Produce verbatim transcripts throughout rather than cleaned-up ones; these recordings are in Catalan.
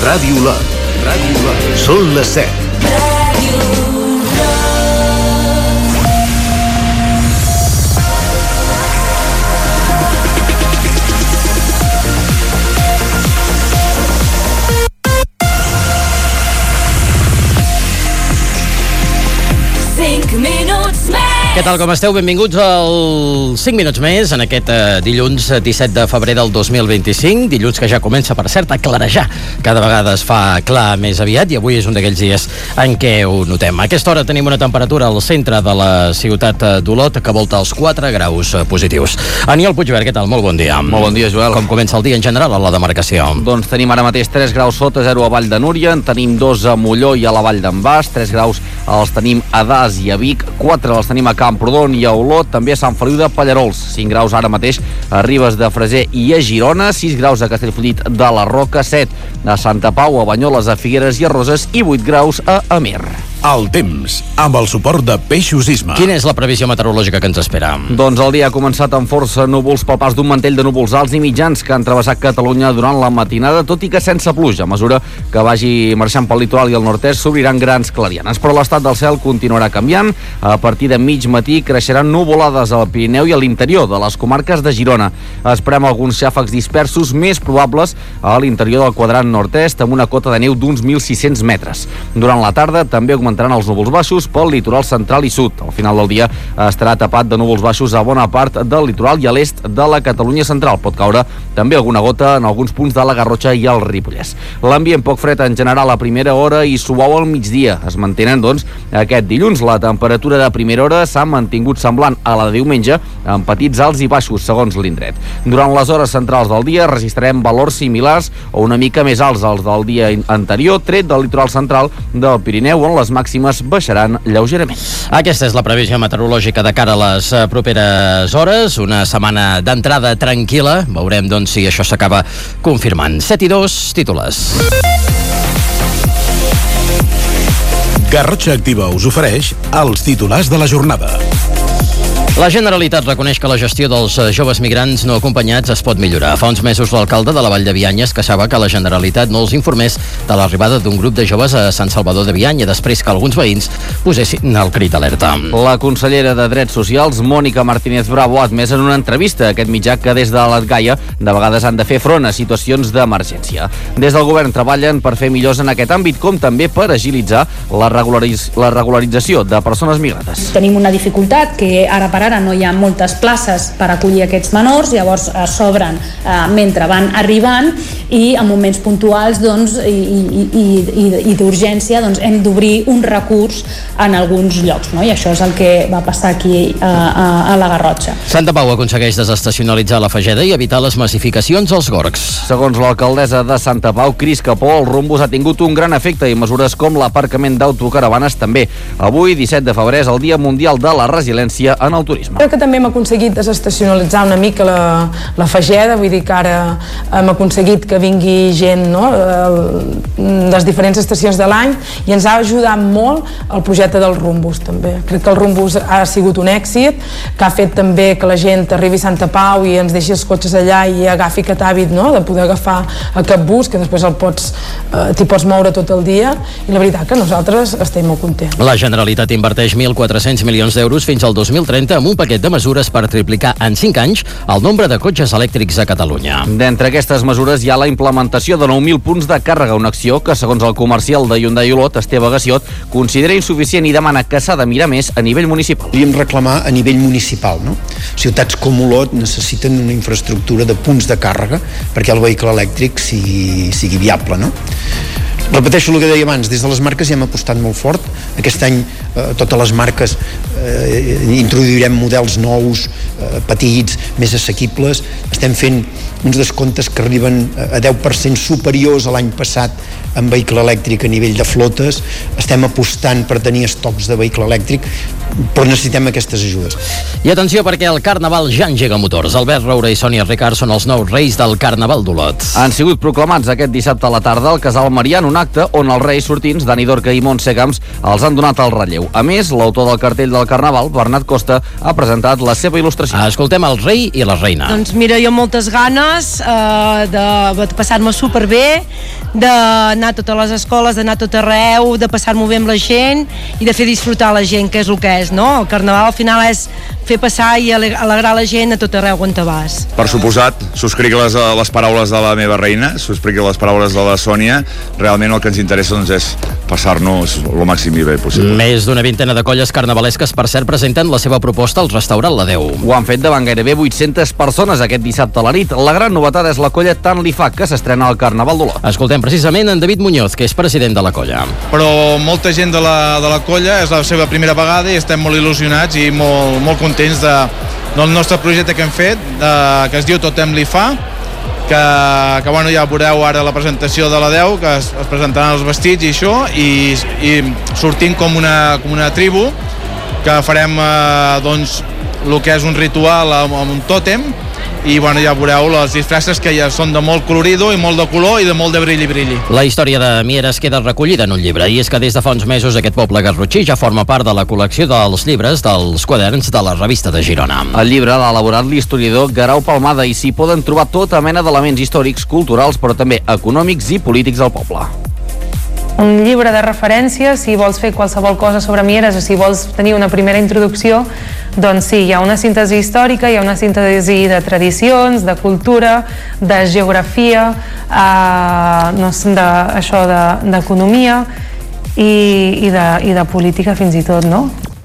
Ràdio Lot. Ràdio Lot. Són les set. Què tal, com esteu? Benvinguts als cinc minuts més en aquest eh, dilluns disset de febrer del dos mil vint-i-cinc, dilluns que ja comença, per cert, a clarejar. Cada vegada es fa clar més aviat i avui és un d'aquells dies en què ho notem. A aquesta hora tenim una temperatura al centre de la ciutat d'Olot que volta els quatre graus positius. Aniol Puigvert, què tal? Molt bon dia. Molt bon dia, Joel. Com comença el dia en general a la demarcació? Doncs tenim ara mateix tres graus sota zero a Vall de Núria, en tenim dos a Molló i a la Vall d'en Bas, tres graus els tenim a Das i a Vic, quatre els tenim a Camprodon i a Olot, també a Sant Feliu de Pallarols, cinc graus ara mateix a Ribes de Freser i a Girona, sis graus a Castellfollit de la Roca, set a Santa Pau, a Banyoles, a Figueres i a Roses i vuit graus a Amer. El temps, amb el suport de Peixos Isma. Quina és la previsió meteorològica que ens espera? Doncs el dia ha començat amb força núvols pel pas d'un mantell de núvols alts i mitjans que han travessat Catalunya durant la matinada, tot i que sense pluja. A mesura que vagi marxant pel litoral i el nord-est s'obriran grans clarianes, però l'estat del cel continuarà canviant. A partir de mig matí creixeran nuvolades al Pirineu i a l'interior de les comarques de Girona. Esperem alguns xàfecs dispersos més probables a l'interior del quadrant nord-est amb una cota de neu d'uns mil sis-cents metres. Durant la tarda també augmentaran els núvols baixos pel litoral central i sud. Al final del dia estarà tapat de núvols baixos a bona part del litoral i a l'est de la Catalunya central. Pot caure també alguna gota en alguns punts de la Garrotxa i el Ripollès. L'ambient poc fred en general a primera hora i suau al migdia. Es mantenen, doncs, aquest dilluns. La temperatura de primera hora s'ha mantingut semblant a la de diumenge, amb petits alts i baixos, segons l'indret. Durant les hores centrals del dia registrarem valors similars o una mica més alts als del dia anterior, tret del litoral central del Pirineu, on les màximes baixaran lleugerament. Aquesta és la previsió meteorològica de cara a les properes hores. Una setmana d'entrada tranquil·la. Veurem, doncs, si això s'acaba confirmant. set i dos, titulars. Garrotxa Activa us ofereix els titulars de la jornada. La Generalitat reconeix que la gestió dels joves migrants no acompanyats es pot millorar. Fa uns mesos l'alcalde de la Vall de Bianya es queixava que la Generalitat no els informés de l'arribada d'un grup de joves a Sant Salvador de Bianya, després que alguns veïns posessin el crit d'alerta. La consellera de Drets Socials, Mònica Martínez Bravo, ha admès en una entrevista a aquest mitjà que des de l'Atgaia de vegades han de fer front a situacions d'emergència. Des del govern treballen per fer millors en aquest àmbit, com també per agilitzar la, regularitz la regularització de persones migrades. Tenim una dificultat que ara per ara no hi ha moltes places per acollir aquests menors, llavors eh, s'obren eh, mentre van arribant i en moments puntuals, doncs, i, i, i, i, i d'urgència, doncs, hem d'obrir un recurs en alguns llocs, no? I això és el que va passar aquí a, a, a la Garrotxa. Santa Pau aconsegueix desestacionalitzar la Fageda i evitar les massificacions als gorgs. Segons l'alcaldessa de Santa Pau, Cris Capó, el Rumbus ha tingut un gran efecte i mesures com l'aparcament d'autocaravanes també. Avui, disset de febrer, és el Dia Mundial de la Resiliència en el turisme. Crec que també hem aconseguit desestacionalitzar una mica la, la Fageda, vull dir que ara hem aconseguit que vingui gent, no?, de les diferents estacions de l'any, i ens ha ajudat molt el projecte del Rumbus també. Crec que el Rumbus ha sigut un èxit, que ha fet també que la gent arribi a Santa Pau i ens deixi els cotxes allà i agafi aquest hàbit, no?, de poder agafar aquest bus, que després el pots, eh, t'hi pots moure tot el dia, i la veritat que nosaltres estem molt contents. La Generalitat inverteix mil quatre-cents milions d'euros fins al dos mil trenta amb un paquet de mesures per triplicar en cinc anys el nombre de cotxes elèctrics a Catalunya. D'entre aquestes mesures hi ha la implementació de nou mil punts de càrrega, una acció que, segons el comercial de Hyundai Olot, Esteve Gassiot, considera insuficient i demana que s'ha de mirar més a nivell municipal. Podríem reclamar a nivell municipal, no? Ciutats com Olot necessiten una infraestructura de punts de càrrega perquè el vehicle elèctric sigui, sigui viable, no? Repeteixo el que deia abans, des de les marques ja hem apostat molt fort. Aquest any eh, totes les marques eh, introduirem models nous, eh, petits, més assequibles. Estem fent uns descomptes que arriben a deu per cent superiors a l'any passat en vehicle elèctric a nivell de flotes. Estem apostant per tenir estocs de vehicle elèctric. però necessitem aquestes ajudes. I atenció, perquè el Carnaval ja engega motors. Albert Roura i Sònia Ricard són els nous reis del Carnaval d'Olot. Han sigut proclamats aquest dissabte a la tarda al Casal Marià en un acte on els reis sortints, Dani Dorca i Montse Camps, els han donat el relleu. A més, l'autor del cartell del Carnaval, Bernat Costa, ha presentat la seva il·lustració. Escoltem el rei i la reina. Doncs mira, jo moltes ganes eh, de, de passar-me superbé, d'anar a totes les escoles, d'anar a tot arreu, de passar-m'ho bé amb la gent i de fer disfrutar la gent, que és el que és, no? El Carnaval al final és fer passar i alegrar la gent a tot arreu on te vas. Per suposat, subscric les, les paraules de la meva reina, subscric les paraules de la Sònia. Realment el que ens interessa doncs, és passar-nos el màxim i bé possible. Més d'una vintena de colles carnavalesques, per cert, presenten la seva proposta al restaurant La Deu. Ho han fet davant gairebé vuit-centes persones aquest dissabte a la nit. La gran novetat és la colla Tant Li Fa, que s'estrena al Carnaval d'Olot. Escoltem precisament en David Muñoz, que és president de la colla. Però molta gent de la, de la colla és la seva primera vegada i estem molt il·lusionats i molt, molt contents de, del nostre projecte que hem fet, de, que es diu Totem Li Fa, que, que bueno, ja veureu ara la presentació de la Deu, que es, es presentaran els vestits i això, i, i sortim com una, com una tribu, que farem eh, doncs, el que és un ritual amb, amb un tòtem, i bueno, ja veureu les disfresses que ja són de molt colorido i molt de color i de molt de brilli-brilli. La història de Mieres queda recollida en un llibre, i és que des de fa uns mesos aquest poble garrotxí ja forma part de la col·lecció dels llibres dels quaderns de la revista de Girona. El llibre l'ha elaborat l'historiador Guerau Palmada i s'hi poden trobar tota mena d'elements històrics, culturals, però també econòmics i polítics del poble. Un llibre de referència, si vols fer qualsevol cosa sobre Mieres o si vols tenir una primera introducció, doncs sí, hi ha una síntesi històrica, hi ha una síntesi de tradicions, de cultura, de geografia, eh, no sé, de, això de, d'economia i, i, de, i de política fins i tot, no?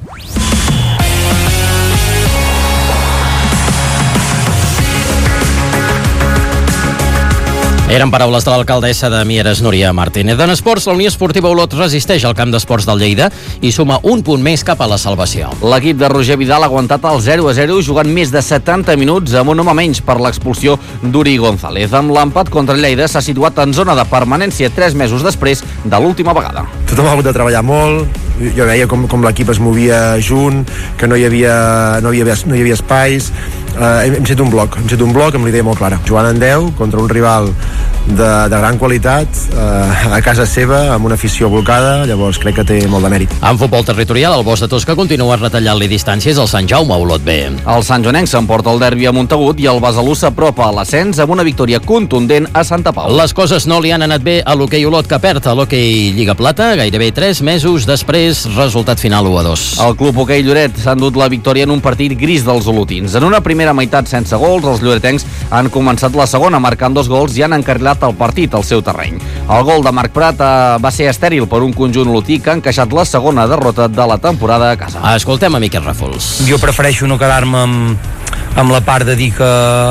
Eren paraules de l'alcaldessa de Mieres, Núria Martínez. En esports, la Unió Esportiva Olot resisteix al camp d'esports del Lleida i suma un punt més cap a la salvació. L'equip de Roger Vidal ha aguantat el zero a zero jugant més de setanta minuts amb un home menys per l'expulsió d'Uri González. Amb l'empat contra Lleida s'ha situat en zona de permanència tres mesos després de l'última vegada. Tothom ha hagut de treballar molt, jo veia com, com l'equip es movia junt, que no hi havia, no hi havia, no hi havia espais. Uh, hem, hem set un bloc, hem set un bloc amb la idea molt clara. Jugant en deu contra un rival de, de gran qualitat, uh, a casa seva, amb una afició blocada, llavors crec que té molt de mèrit. En futbol territorial, el Bosch de Tosca continua retallant-li distàncies al Sant Jaume Olot B. El Sant Joanenc s'emporta el derbi a Montagut i el Besalú s'apropa a l'ascens amb una victòria contundent a Santa Pau. Les coses no li han anat bé a l'hoquei Olot, que perd a l'hoquei Lliga Plata gairebé tres mesos després, resultat final u a dos. El club hoquei Lloret s'ha endut la victòria en un partit gris dels olotins. En una primera meitat sense gols, els lloretencs han començat la segona marcant dos gols i han encarrilat el partit al seu terreny. El gol de Marc Prat eh, va ser estèril per un conjunt olotí que ha encaixat la segona derrota de la temporada a casa. Escoltem a Miquel Ràfols. Jo prefereixo no quedar-me amb, amb la part de dir que,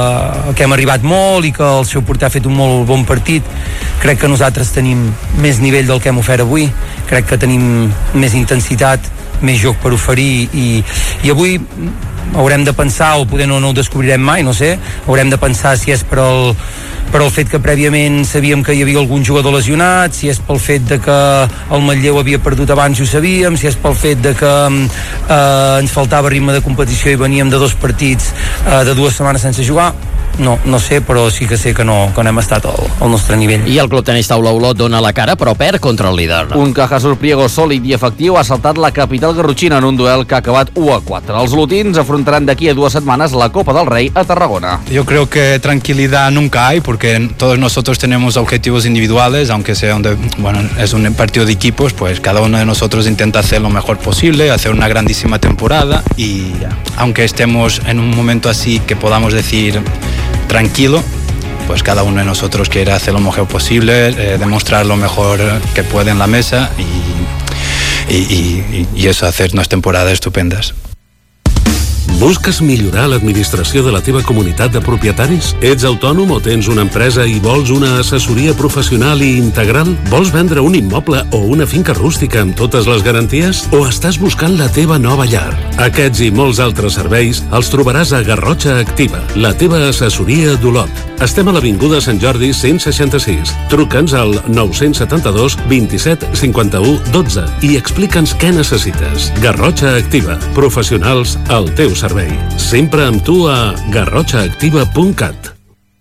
que hem arribat molt i que el seu porter ha fet un molt bon partit. Crec que nosaltres tenim més nivell del que hem ofert avui, crec que tenim més intensitat, més joc per oferir i, i avui haurem de pensar, o poder no, no ho descobrirem mai, no sé, haurem de pensar si és per el, per el fet que prèviament sabíem que hi havia algun jugador lesionat, si és pel fet de que el Manlleu havia perdut abans i ho sabíem, si és pel fet de que eh, ens faltava ritme de competició i veníem de dos partits eh, de dues setmanes sense jugar. No, no sé, però sí que sé que no, que no hem estat al, al nostre nivell. I el Club Tenis Taula Olot dona la cara, però perd contra el líder. Un Caja Sorpriego sòlid i efectiu ha saltat la capital garrotxina en un duel que ha acabat u a quatre. Els olotins afrontaran d'aquí a dues setmanes la Copa del Rei a Tarragona. Yo creo que tranquilidad nunca hay, porque todos nosotros tenemos objetivos individuales, aunque sea donde, bueno, es un partido de equipos, pues cada uno de nosotros intenta hacer lo mejor posible, hacer una grandísima temporada, y aunque estemos en un momento así que podamos decir tranquilo, pues cada uno de nosotros quiere hacer lo mejor posible, eh, demostrar lo mejor que puede en la mesa y, y, y, y eso, hacer unas temporadas estupendas. Busques millorar l'administració de la teva comunitat de propietaris? Ets autònom o tens una empresa i vols una assessoria professional i integral? Vols vendre un immoble o una finca rústica amb totes les garanties? O estàs buscant la teva nova llar? Aquests i molts altres serveis els trobaràs a Garrotxa Activa, la teva assessoria d'Olot. Estem a l'Avinguda Sant Jordi cent seixanta-sis. Truca'ns al nou set dos, vint-i-set, cinquanta-u, dotze i explica'ns què necessites. Garrotxa Activa, professionals al teu servei. Sempre amb tu a garrotxa activa punt cat.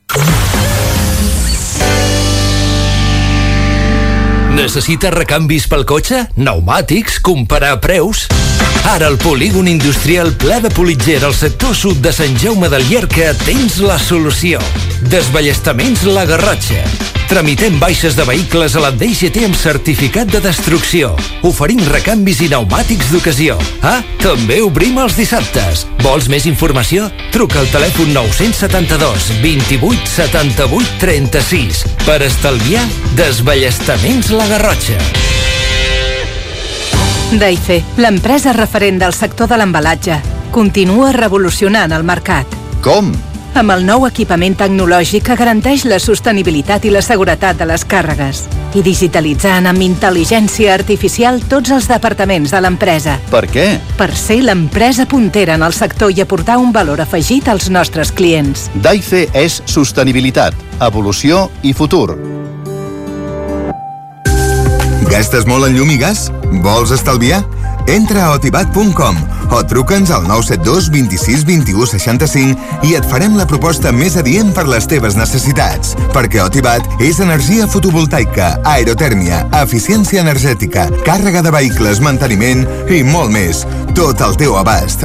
Necessites recanvis pel cotxe? Pneumàtics? Comparar preus? Ara al polígon industrial Pla de Politger al sector sud de Sant Jaume del Llierca tens la solució. Desballestaments La Garrotxa. Tramitem baixes de vehicles a la D G T amb certificat de destrucció. Oferim recanvis i pneumàtics d'ocasió. Ah, també obrim els dissabtes. Vols més informació? Truca al telèfon nou set dos, vint-i-vuit, setanta-vuit, trenta-sis per estalviar desballestaments La Garrotxa. Daife, l'empresa referent del sector de l'embalatge, continua revolucionant el mercat. Com? Amb el nou equipament tecnològic que garanteix la sostenibilitat i la seguretat de les càrregues i digitalitzant amb intel·ligència artificial tots els departaments de l'empresa. Per què? Per ser l'empresa puntera en el sector i aportar un valor afegit als nostres clients. Daife és sostenibilitat, evolució i futur. Gastes molt en llum i gas? Vols estalviar? Entra a otibat punt com o truca'ns al nou set dos, vint-i-sis, vint-i-u, seixanta-cinc i et farem la proposta més adient per les teves necessitats. Perquè Otibat és energia fotovoltaica, aerotèrmia, eficiència energètica, càrrega de vehicles, manteniment i molt més. Tot al teu abast.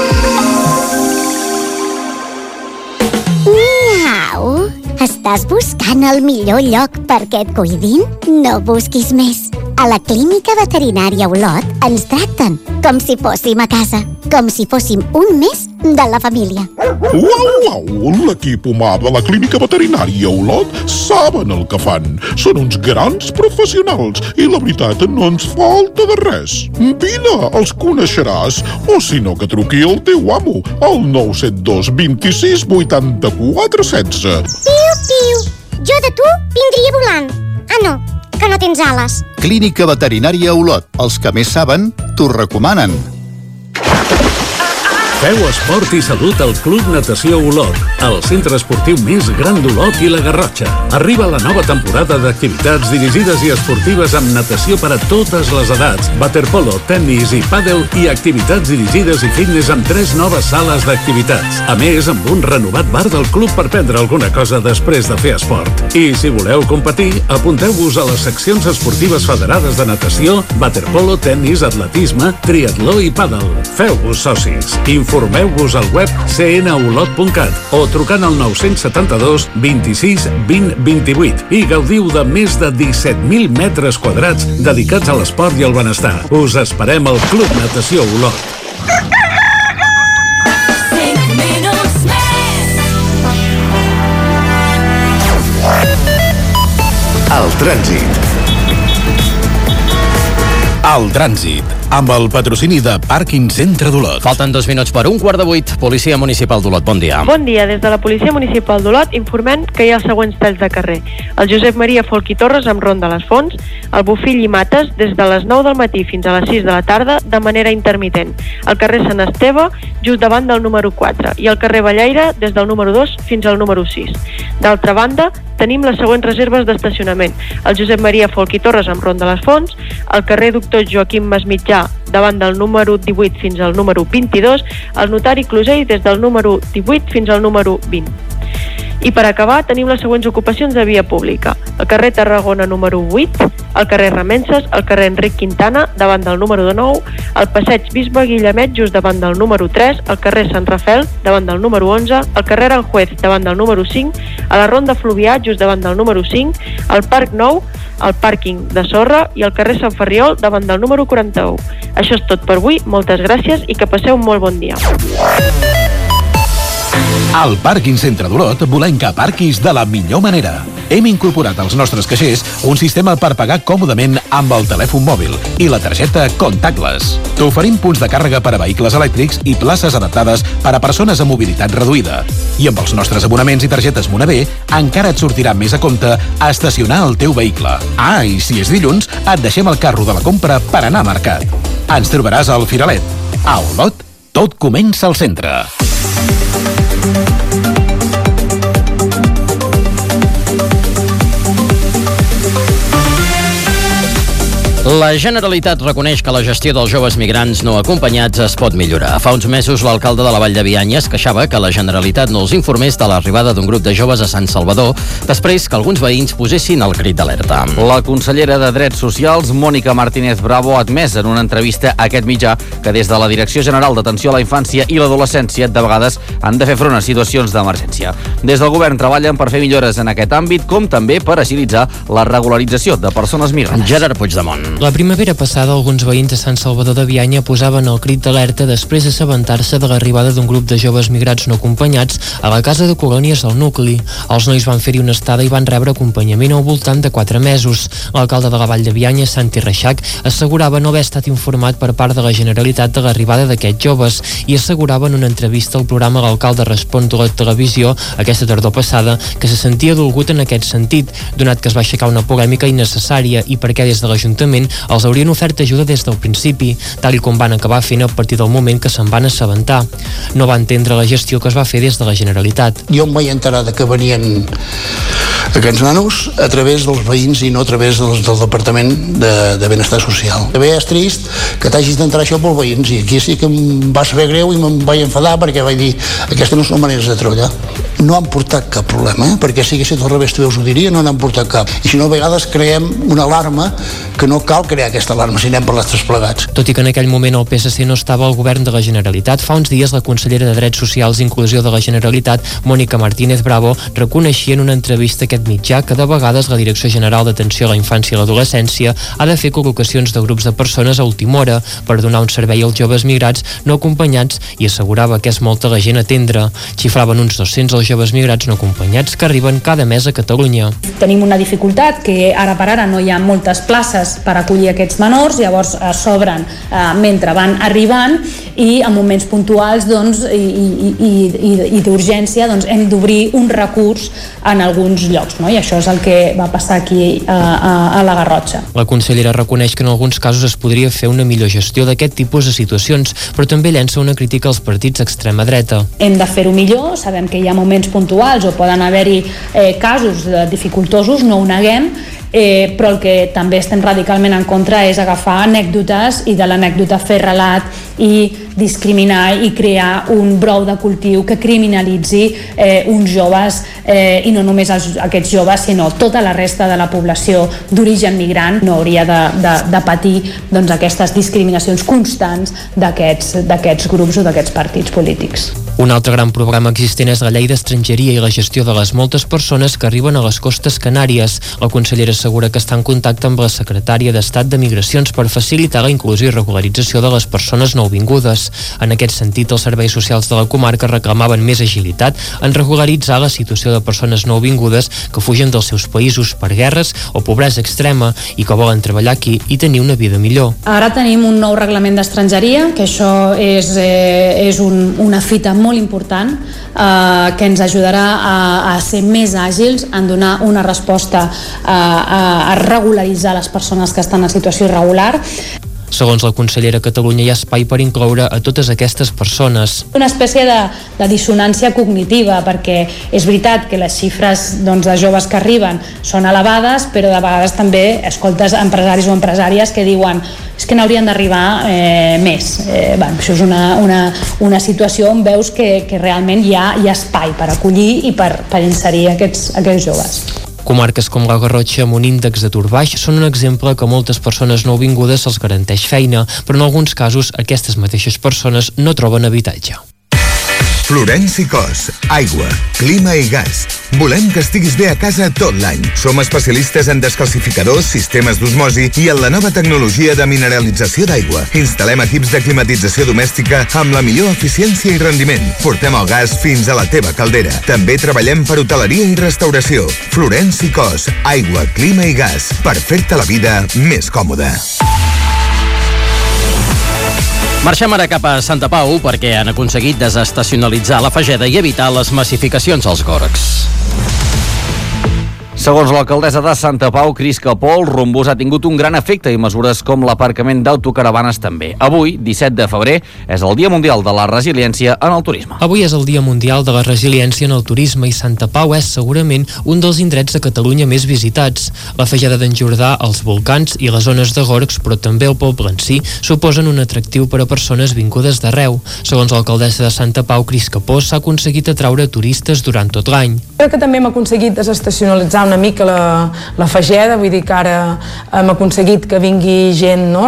Miau! Estàs buscant el millor lloc perquè et cuidin? No busquis més. A la Clínica Veterinària Olot ens tracten com si fóssim a casa, com si fóssim un més de la família. Uau, uau! L'equip humà de la Clínica Veterinària Olot saben el que fan. Són uns grans professionals i la veritat no ens falta de res. Vine, els coneixeràs. O si no, que truqui el teu amo al nou set dos, vint-i-sis, vuitanta-quatre, setze. Piu, piu! Jo de tu vindria volant. Ah, no, que no tens ales. Clínica Veterinària Olot. Els que més saben, t'ho recomanen. Feu esport i salut al Club Natació Olot, el centre esportiu més gran d'Olot i la Garrotxa. Arriba la nova temporada d'activitats dirigides i esportives amb natació per a totes les edats, waterpolo, tennis i pàdel i activitats dirigides i fitness amb tres noves sales d'activitats. A més, amb un renovat bar del club per prendre alguna cosa després de fer esport. I si voleu competir, apunteu-vos a les seccions esportives federades de natació, waterpolo, tennis, atletisme, triatló i pàdel. Feu-vos socis. Informeu-vos al web c n olot punt cat o trucant al nou set dos, vint-i-sis, vint, vint-i-vuit i gaudiu de més de disset mil metres quadrats dedicats a l'esport i al benestar. Us esperem al Club Natació Olot. El trànsit. El trànsit, amb el patrocini de Pàrquing Centre d'Olot. Falten dos minuts per un quart de vuit. Policia Municipal d'Olot, bon dia. Bon dia, des de la Policia Municipal d'Olot informem que hi ha els següents talls de carrer. El Josep Maria Folch i Torres amb Ronda Les Fonts, el Bofill i Mates des de les nou del matí fins a les sis de la tarda de manera intermitent. El carrer Sant Esteve just davant del número quatre i el carrer Ballaire des del número dos fins al número sis. D'altra banda, tenim les següents reserves d'estacionament. El Josep Maria Folch i Torres amb Ronda Les Fonts, el carrer Doctor Joaquim Masmitjà davant del número divuit fins al número vint-i-dos, el notari Closell des del número divuit fins al número vint. I per acabar tenim les següents ocupacions de via pública. El carrer Tarragona número vuit, el carrer Remences, el carrer Enric Quintana davant del número nou, el passeig Bisbe Guillemet just davant del número tres, el carrer Sant Rafel davant del número onze, el carrer Aranjuez davant del número cinc, a la Ronda Fluvià just davant del número cinc, el Parc Nou, el pàrquing de sorra i el carrer Sant Ferriol davant del número quaranta-u. Això és tot per avui, moltes gràcies i que passeu un molt bon dia. Al Pàrquing Centre d'Olot volem que aparquis de la millor manera. hem incorporat als nostres caixers un sistema per pagar còmodament amb el telèfon mòbil i la targeta contactless. T'oferim punts de càrrega per a vehicles elèctrics i places adaptades per a persones amb mobilitat reduïda. I amb els nostres abonaments i targetes Monavé encara et sortirà més a compte a estacionar el teu vehicle. Ah, i si és dilluns, et deixem el carro de la compra per anar a mercat. Ens trobaràs al Firalet. A Olot, tot comença al centre. La Generalitat reconeix que la gestió dels joves migrants no acompanyats es pot millorar. Fa uns mesos l'alcalde de la Vall de Bianya es queixava que la Generalitat no els informés de l'arribada d'un grup de joves a Sant Salvador després que alguns veïns posessin el crit d'alerta. La consellera de Drets Socials, Mònica Martínez Bravo, ha admès en una entrevista a aquest mitjà que des de la Direcció General d'Atenció a la Infància i l'Adolescència de vegades han de fer front a situacions d'emergència. Des del govern treballen per fer millores en aquest àmbit, com també per agilitzar la regularització de persones migrants. Gerard Puigdemont. La primavera passada, alguns veïns de Sant Salvador de Bianya posaven el crit d'alerta després d'assabentar-se de l'arribada d'un grup de joves migrats no acompanyats a la casa de colònies del nucli. Els nois van fer-hi una estada i van rebre acompanyament al voltant de quatre mesos. L'alcalde de la Vall de Bianya, Santi Reixac, assegurava no haver estat informat per part de la Generalitat de l'arribada d'aquests joves i assegurava en una entrevista al programa L'Alcalde Respon de la televisió aquesta tardor passada que se sentia dolgut en aquest sentit, donat que es va aixecar una polèmica innecessària i perquè des de l'Ajuntament els haurien ofert ajuda des del principi, tal i com van acabar fent a partir del moment que se'n van assabentar. No va entendre la gestió que es va fer des de la Generalitat. Jo em vaig enterar de que venien aquests nanos a través dels veïns i no a través del, del Departament de, de Benestar Social. També és trist que t'hagis d'entrar això pels veïns i aquí sí que em va saber greu i me'n vaig enfadar perquè vaig dir aquestes no són maneres de treballar. No han portat cap problema, eh? Perquè si haguessin al revés també us ho diria, no n'han portat cap. I si no, a vegades creem una alarma que no cal crear aquesta alarma si anem per les tres plegats. Tot i que en aquell moment el P S C no estava al govern de la Generalitat, fa uns dies la consellera de Drets Socials i Inclusió de la Generalitat, Mònica Martínez Bravo, reconeixia en una entrevista a aquest mitjà que de vegades la Direcció General d'Atenció a la Infància i l'Adolescència ha de fer col·locacions de grups de persones a última hora per donar un servei als joves migrats no acompanyats i assegurava que és molta la gent a atendre. Xifraven uns dos-cents els joves migrats no acompanyats que arriben cada mes a Catalunya. Tenim una dificultat que ara per ara no hi ha moltes places per acollir aquests menors, llavors eh, s'obren eh, mentre van arribant i en moments puntuals doncs, i, i, i, i, i d'urgència doncs, hem d'obrir un recurs en alguns llocs, no? I això és el que va passar aquí a, a, a la Garrotxa. La consellera reconeix que en alguns casos es podria fer una millor gestió d'aquest tipus de situacions, però també llença una crítica als partits d'extrema dreta. Hem de fer-ho millor, sabem que hi ha moments puntuals o poden haver-hi eh, casos dificultosos, no ho neguem, Eh, però el que també estem radicalment en contra és agafar anècdotes i de l'anècdota fer relat i discriminar i crear un brou de cultiu que criminalitzi eh, uns joves eh, i no només els, aquests joves sinó tota la resta de la població d'origen migrant no hauria de, de, de patir doncs, aquestes discriminacions constants d'aquests d'aquests grups o d'aquests partits polítics. Un altre gran problema existent és la llei d'estrangeria i la gestió de les moltes persones que arriben a les costes Canàries. La consellera assegura que està en contacte amb la secretària d'Estat de Migracions per facilitar la inclusió i regularització de les persones nouvingudes. En aquest sentit, els serveis socials de la comarca reclamaven més agilitat en regularitzar la situació de persones nouvingudes que fugen dels seus països per guerres o pobresa extrema i que volen treballar aquí i tenir una vida millor. Ara tenim un nou reglament d'estrangeria, que això és, eh, és un, una fita molt important eh, que ens ajudarà a, a ser més àgils, en donar una resposta a, a, a regularitzar les persones que estan en situació irregular. Segons la consellera, a Catalunya hi ha espai per incloure a totes aquestes persones. Una espècie de, de dissonància cognitiva, perquè és veritat que les xifres doncs, de joves que arriben són elevades, però de vegades també escoltes empresaris o empresàries que diuen és que n'haurien d'arribar eh, més. Eh, bueno, això és una, una, una situació on veus que, que realment hi ha, hi ha espai per acollir i per, per inserir aquests, aquests joves. Comarques com la Garrotxa, amb un índex d'atur baix, són un exemple que moltes persones nouvingudes se'ls garanteix feina, però en alguns casos aquestes mateixes persones no troben habitatge. Florenci Cos, aigua, clima i gas. Volem que estiguis bé a casa tot l'any. Som especialistes en descalcificadors, sistemes d'osmosi i en la nova tecnologia de mineralització d'aigua. Instal·lem equips de climatització domèstica amb la millor eficiència i rendiment. Portem el gas fins a la teva caldera. També treballem per hoteleria i restauració. Florenci Cos, aigua, clima i gas. Per fer-te la vida més còmoda. Marxem ara cap a Santa Pau perquè han aconseguit desestacionalitzar la Fageda i evitar les massificacions als gorgs. Segons l'alcaldessa de Santa Pau, Cris Capó, el Rumbús ha tingut un gran efecte i mesures com l'aparcament d'autocaravanes també. Avui, disset de febrer, és el Dia Mundial de la Resiliència en el Turisme. Avui és el Dia Mundial de la Resiliència en el Turisme i Santa Pau és segurament un dels indrets de Catalunya més visitats. La Fageda d'en Jordà, els volcans i les zones de gorgs, però també el poble en si, suposen un atractiu per a persones vingudes d'arreu. Segons l'alcaldessa de Santa Pau, Cris Capó, s'ha aconseguit atraure turistes durant tot l'any. Crec que també hem aconseguit desestacionalitzar una mica la, la Fageda, vull dir que ara hem aconseguit que vingui gent, no?,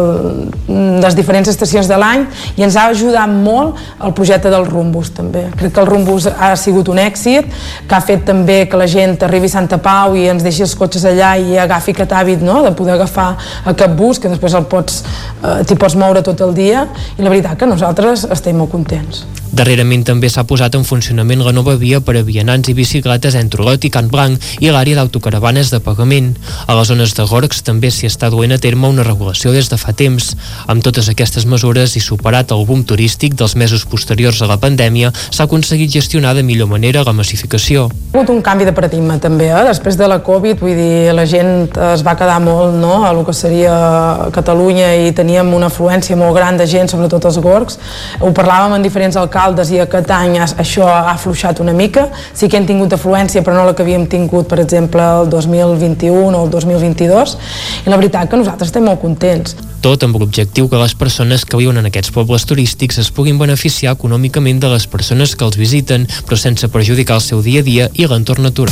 de les diferents estacions de l'any, i ens ha ajudat molt el projecte del Rumbús també. Crec que el Rumbús ha sigut un èxit, que ha fet també que la gent arribi a Santa Pau i ens deixi els cotxes allà i agafi aquest hàbit, no?, de poder agafar aquest bus, que després el pots, eh, t'hi pots moure tot el dia, i la veritat que nosaltres estem molt contents. Darrerament també s'ha posat en funcionament la nova via per a vianants i bicicletes entre Olot i Can Blanc i l'àrea d'autocaravanes de pagament. A les zones de gorgs també s'hi està duent a terme una regulació des de fa temps. Amb totes aquestes mesures i superat el boom turístic dels mesos posteriors a la pandèmia, s'ha aconseguit gestionar de millor manera la massificació. Ha hagut un canvi de paradigma també, eh? Després de la Covid, vull dir, la gent es va quedar molt, no?, a lo que seria Catalunya, i teníem una afluència molt gran de gent, sobretot els gorgs. Ho parlàvem amb diferents alcaldes i aquest any això ha afluixat una mica. Sí que hem tingut afluència, però no la que havíem tingut, per exemple, el dos mil vint-i-u o el dos mil vint-i-dos, i la veritat que nosaltres estem molt contents. Tot amb l'objectiu que les persones que viuen en aquests pobles turístics es puguin beneficiar econòmicament de les persones que els visiten, però sense perjudicar el seu dia a dia i l'entorn natural.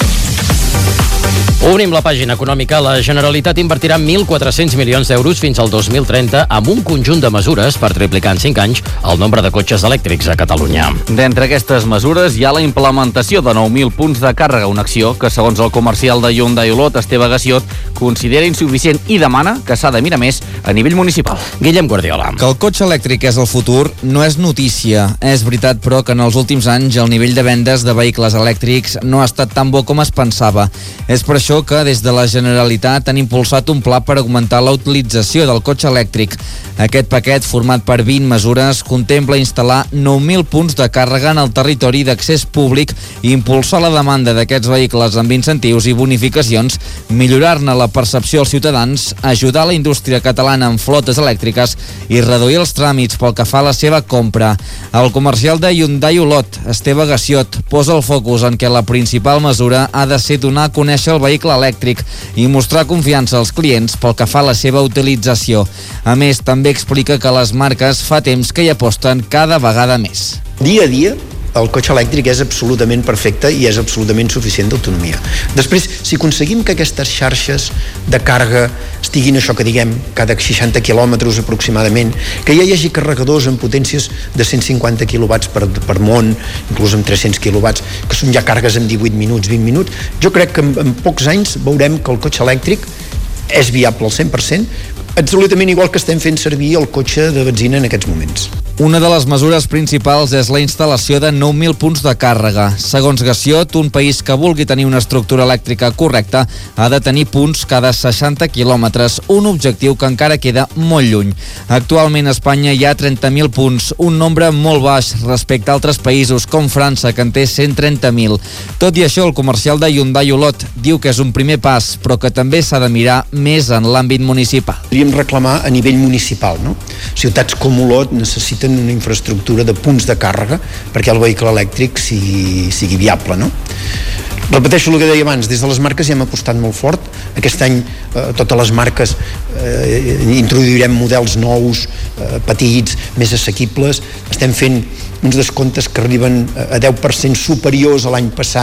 Obrim la pàgina econòmica. La Generalitat invertirà mil quatre-cents milions d'euros fins al dos mil trenta amb un conjunt de mesures per triplicar en cinc anys el nombre de cotxes elèctrics a Catalunya. D'entre aquestes mesures hi ha la implementació de nou mil punts de càrrega, una acció que, segons el comercial de Hyundai Olot, Esteve Gassiot, considera insuficient i demana que s'ha de mirar més a nivell municipal. Guillem Guardiola. Que el cotxe elèctric és el futur no és notícia. És veritat, però, que en els últims anys el nivell de vendes de vehicles elèctrics no ha estat tan bo com es pensava. És per això que des de la Generalitat han impulsat un pla per augmentar la utilització del cotxe elèctric. Aquest paquet, format per vint mesures, contempla instal·lar nou mil punts de càrrega en el territori d'accés públic i impulsar la demanda d'aquests vehicles amb incentius i bonificacions, millorar-ne la percepció als ciutadans, ajudar la indústria catalana en flotes elèctriques i reduir els tràmits pel que fa a la seva compra. El comercial de Hyundai Olot, Esteve Gassiot, posa el focus en què la principal mesura ha de ser donar a conèixer el vehicle elèctric i mostrar confiança als clients pel que fa a la seva utilització. A més, també explica que les marques fa temps que hi aposten cada vegada més. Dia a dia, el cotxe elèctric és absolutament perfecte i és absolutament suficient d'autonomia. Després, si aconseguim que aquestes xarxes de càrrega estiguin això que diguem cada seixanta quilòmetres aproximadament, que ja hi hagi carregadors amb potències de cent cinquanta quilowatts per, per món, inclús amb tres-cents quilowatts, que són ja càrregues en divuit minuts, vint minuts, jo crec que en, en pocs anys veurem que el cotxe elèctric és viable al cent per cent, absolutament igual que estem fent servir el cotxe de benzina en aquests moments. Una de les mesures principals és la instal·lació de nou mil punts de càrrega. Segons Gassiot, un país que vulgui tenir una estructura elèctrica correcta ha de tenir punts cada seixanta quilòmetres, un objectiu que encara queda molt lluny. Actualment a Espanya hi ha trenta mil punts, un nombre molt baix respecte a altres països com França, que en té cent trenta mil. Tot i això, el comercial de Hyundai Olot diu que és un primer pas, però que també s'ha de mirar més en l'àmbit municipal. Podríem reclamar a nivell municipal, no? Ciutats com Olot necessiten una infraestructura de punts de càrrega perquè el vehicle elèctric sigui, sigui viable, no? Repeteixo el que deia abans, des de les marques ja hem apostat molt fort. Aquest any eh, totes les marques eh, introduirem models nous, eh, petits, més assequibles. Estem fent uns descomptes que arriben a deu per cent superiors a l'any passat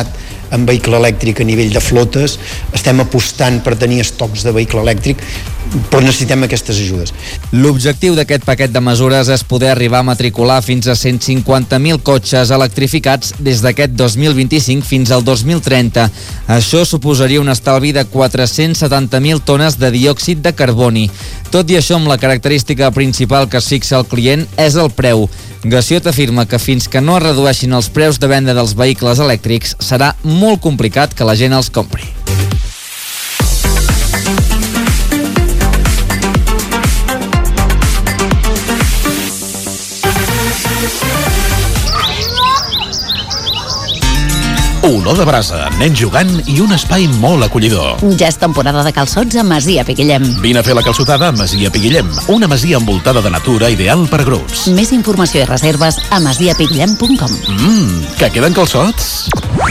en vehicle elèctric a nivell de flotes, estem apostant per tenir estocs de vehicle elèctric, però necessitem aquestes ajudes. L'objectiu d'aquest paquet de mesures és poder arribar a matricular fins a cent cinquanta mil cotxes electrificats des d'aquest dos mil vint-i-cinc fins al dos mil trenta. Això suposaria un estalvi de quatre-cents setanta mil tones de diòxid de carboni. Tot i això, amb la característica principal que es fixa el client és el preu. Gassiot afirma que fins que no es redueixin els preus de venda dels vehicles elèctrics serà molt complicat que la gent els compri. Olor de brasa, nens jugant i un espai molt acollidor. Ja és temporada de calçots a Masia Piguillem. Vine a fer la calçotada a Masia Piguillem, una masia envoltada de natura ideal per grups. Més informació i reserves a masia piguillem punt com. Mmm, que queden calçots?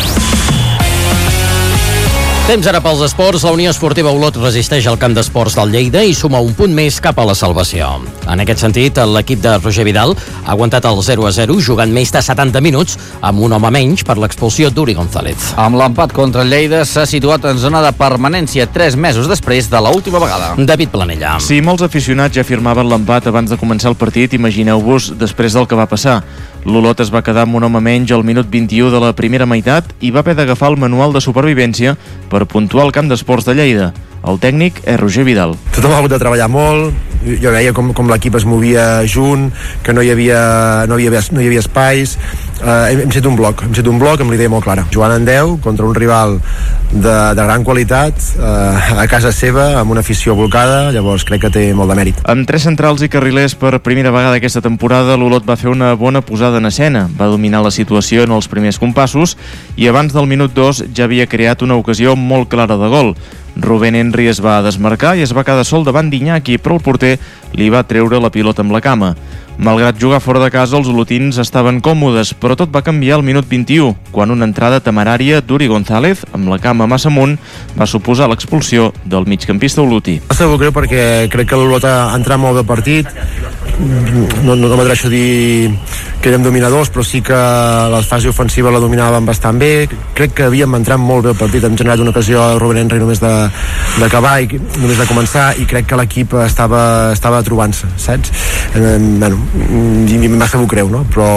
Temps ara pels esports. La Unió Esportiva Olot resisteix al camp d'esports del Lleida i suma un punt més cap a la salvació. En aquest sentit, l'equip de Roger Vidal ha aguantat el zero a zero jugant més de setanta minuts amb un home menys per l'expulsió d'Uri González. Amb l'empat contra el Lleida s'ha situat en zona de permanència tres mesos després de l'última vegada. David Planella. Si molts aficionats ja firmaven l'empat abans de començar el partit, imagineu-vos després del que va passar. L'Olot es va quedar amb un home menys al minut vint-i-u de la primera meitat i va haver d'agafar el manual de supervivència per puntuar al camp d'esports de Lleida. El tècnic és Roger Vidal. Tothom ha hagut de treballar molt, jo veia com, com l'equip es movia junt, que no hi havia, no hi havia, no hi havia espais. Uh, hem, hem set un bloc, hem set un bloc amb l'idea molt clara. Jugant en deu contra un rival de, de gran qualitat, uh, a casa seva, amb una afició blocada, llavors crec que té molt de mèrit. Amb tres centrals i carrilers per primera vegada aquesta temporada, l'Olot va fer una bona posada en escena. Va dominar la situació en els primers compassos i abans del minut dos ja havia creat una ocasió molt clara de gol. Rubén Henry es va desmarcar i es va quedar sol davant d'Iñaki, però el porter li va treure la pilota amb la cama. Malgrat jugar fora de casa, els olotins estaven còmodes, però tot va canviar al minut vint-i-u, quan una entrada temerària d'Uri González, amb la cama massa amunt, va suposar l'expulsió del migcampista olotí. Està molt greu perquè crec que l'Olot ha entrat molt bé partit. No, no, no m'atreixo a dir que érem dominadors, però sí que la fase ofensiva la dominàvem bastant bé. Crec que havíem entrat molt bé el partit. Hem generat una ocasió a Rubén Henry només d'acabar, i només de començar, i crec que l'equip estava, estava trobant-se, saps? Eh, bueno, m'ha sabut greu, no? Però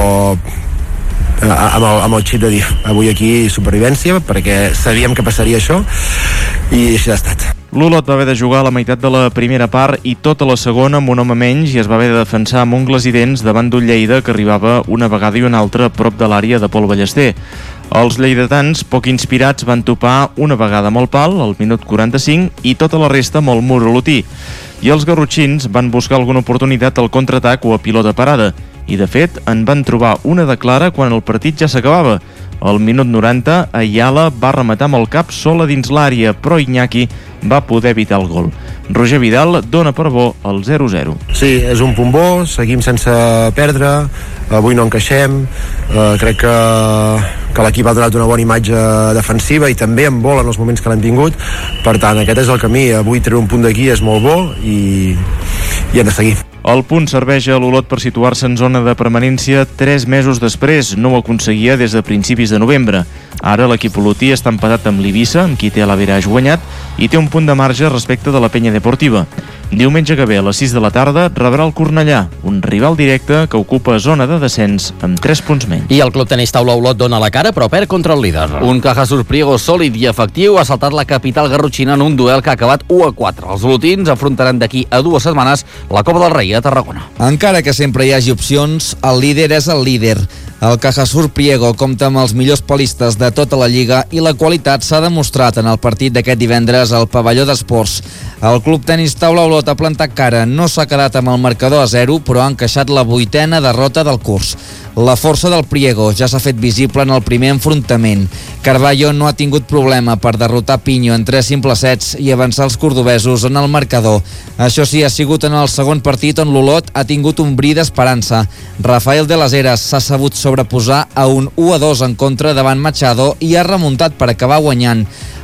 amb el, amb el xip de dir avui aquí supervivència, perquè sabíem que passaria això i així ha estat. L'Olot va haver de jugar a la meitat de la primera part i tota la segona amb un home menys i es va haver de defensar amb ungles i dents davant d'un Lleida que arribava una vegada i una altra a prop de l'àrea de Pol Ballester. Els lleidatans, poc inspirats, van topar una vegada amb el pal, al minut quaranta-cinc, i tota la resta amb el mur olotí. I els garrotxins van buscar alguna oportunitat al contraatac o a pilota parada, i de fet en van trobar una de clara quan el partit ja s'acabava. Al minut noranta, Ayala va rematar amb el cap sola dins l'àrea, però Iñaki va poder evitar el gol. Roger Vidal dona per bo el zero a zero. Sí, és un punt bo, seguim sense perdre, avui no encaixem, eh, crec que, que l'equip ha donat una bona imatge defensiva i també en vol en els moments que l'hem tingut, per tant aquest és el camí, avui treure un punt d'aquí és molt bo i, i hem de seguir. El punt serveix a l'Olot per situar-se en zona de permanència tres mesos després. No ho aconseguia des de principis de novembre. Ara l'equip olotí està empatat amb l'Eivissa, amb qui té l'Average guanyat, i té un punt de marge respecte de la Penya Deportiva. Diumenge que ve a les sis de la tarda rebrà el Cornellà, un rival directe que ocupa zona de descens amb tres punts menys. I el Club Tenis Taula Olot dona la cara però perd contra el líder. Un Cajasur Priego sòlid i efectiu ha saltat la capital garrotxina en un duel que ha acabat u a quatre. Els olotins afrontaran d'aquí a dues setmanes la Copa del Rei a Tarragona. Encara que sempre hi hagi opcions, el líder és el líder. El Cajasur Priego compta amb els millors polistes de tota la lliga i la qualitat s'ha demostrat en el partit d'aquest divendres al pavelló d'esports. El Club Tenis Taula Olot ha plantat cara, no s'ha quedat amb el marcador a zero, però ha encaixat la vuitena derrota del curs. La força del Priego ja s'ha fet visible en el primer enfrontament. Carballo no ha tingut problema per derrotar Pinho en tres simples sets i avançar els cordobesos en el marcador. Això sí, ha sigut en el segon partit on l'Olot ha tingut un bri d'esperança. Rafael de las Heras s'ha sabut sobreposar a un u a dos en contra davant Machado i ha remuntat per acabar guanyant.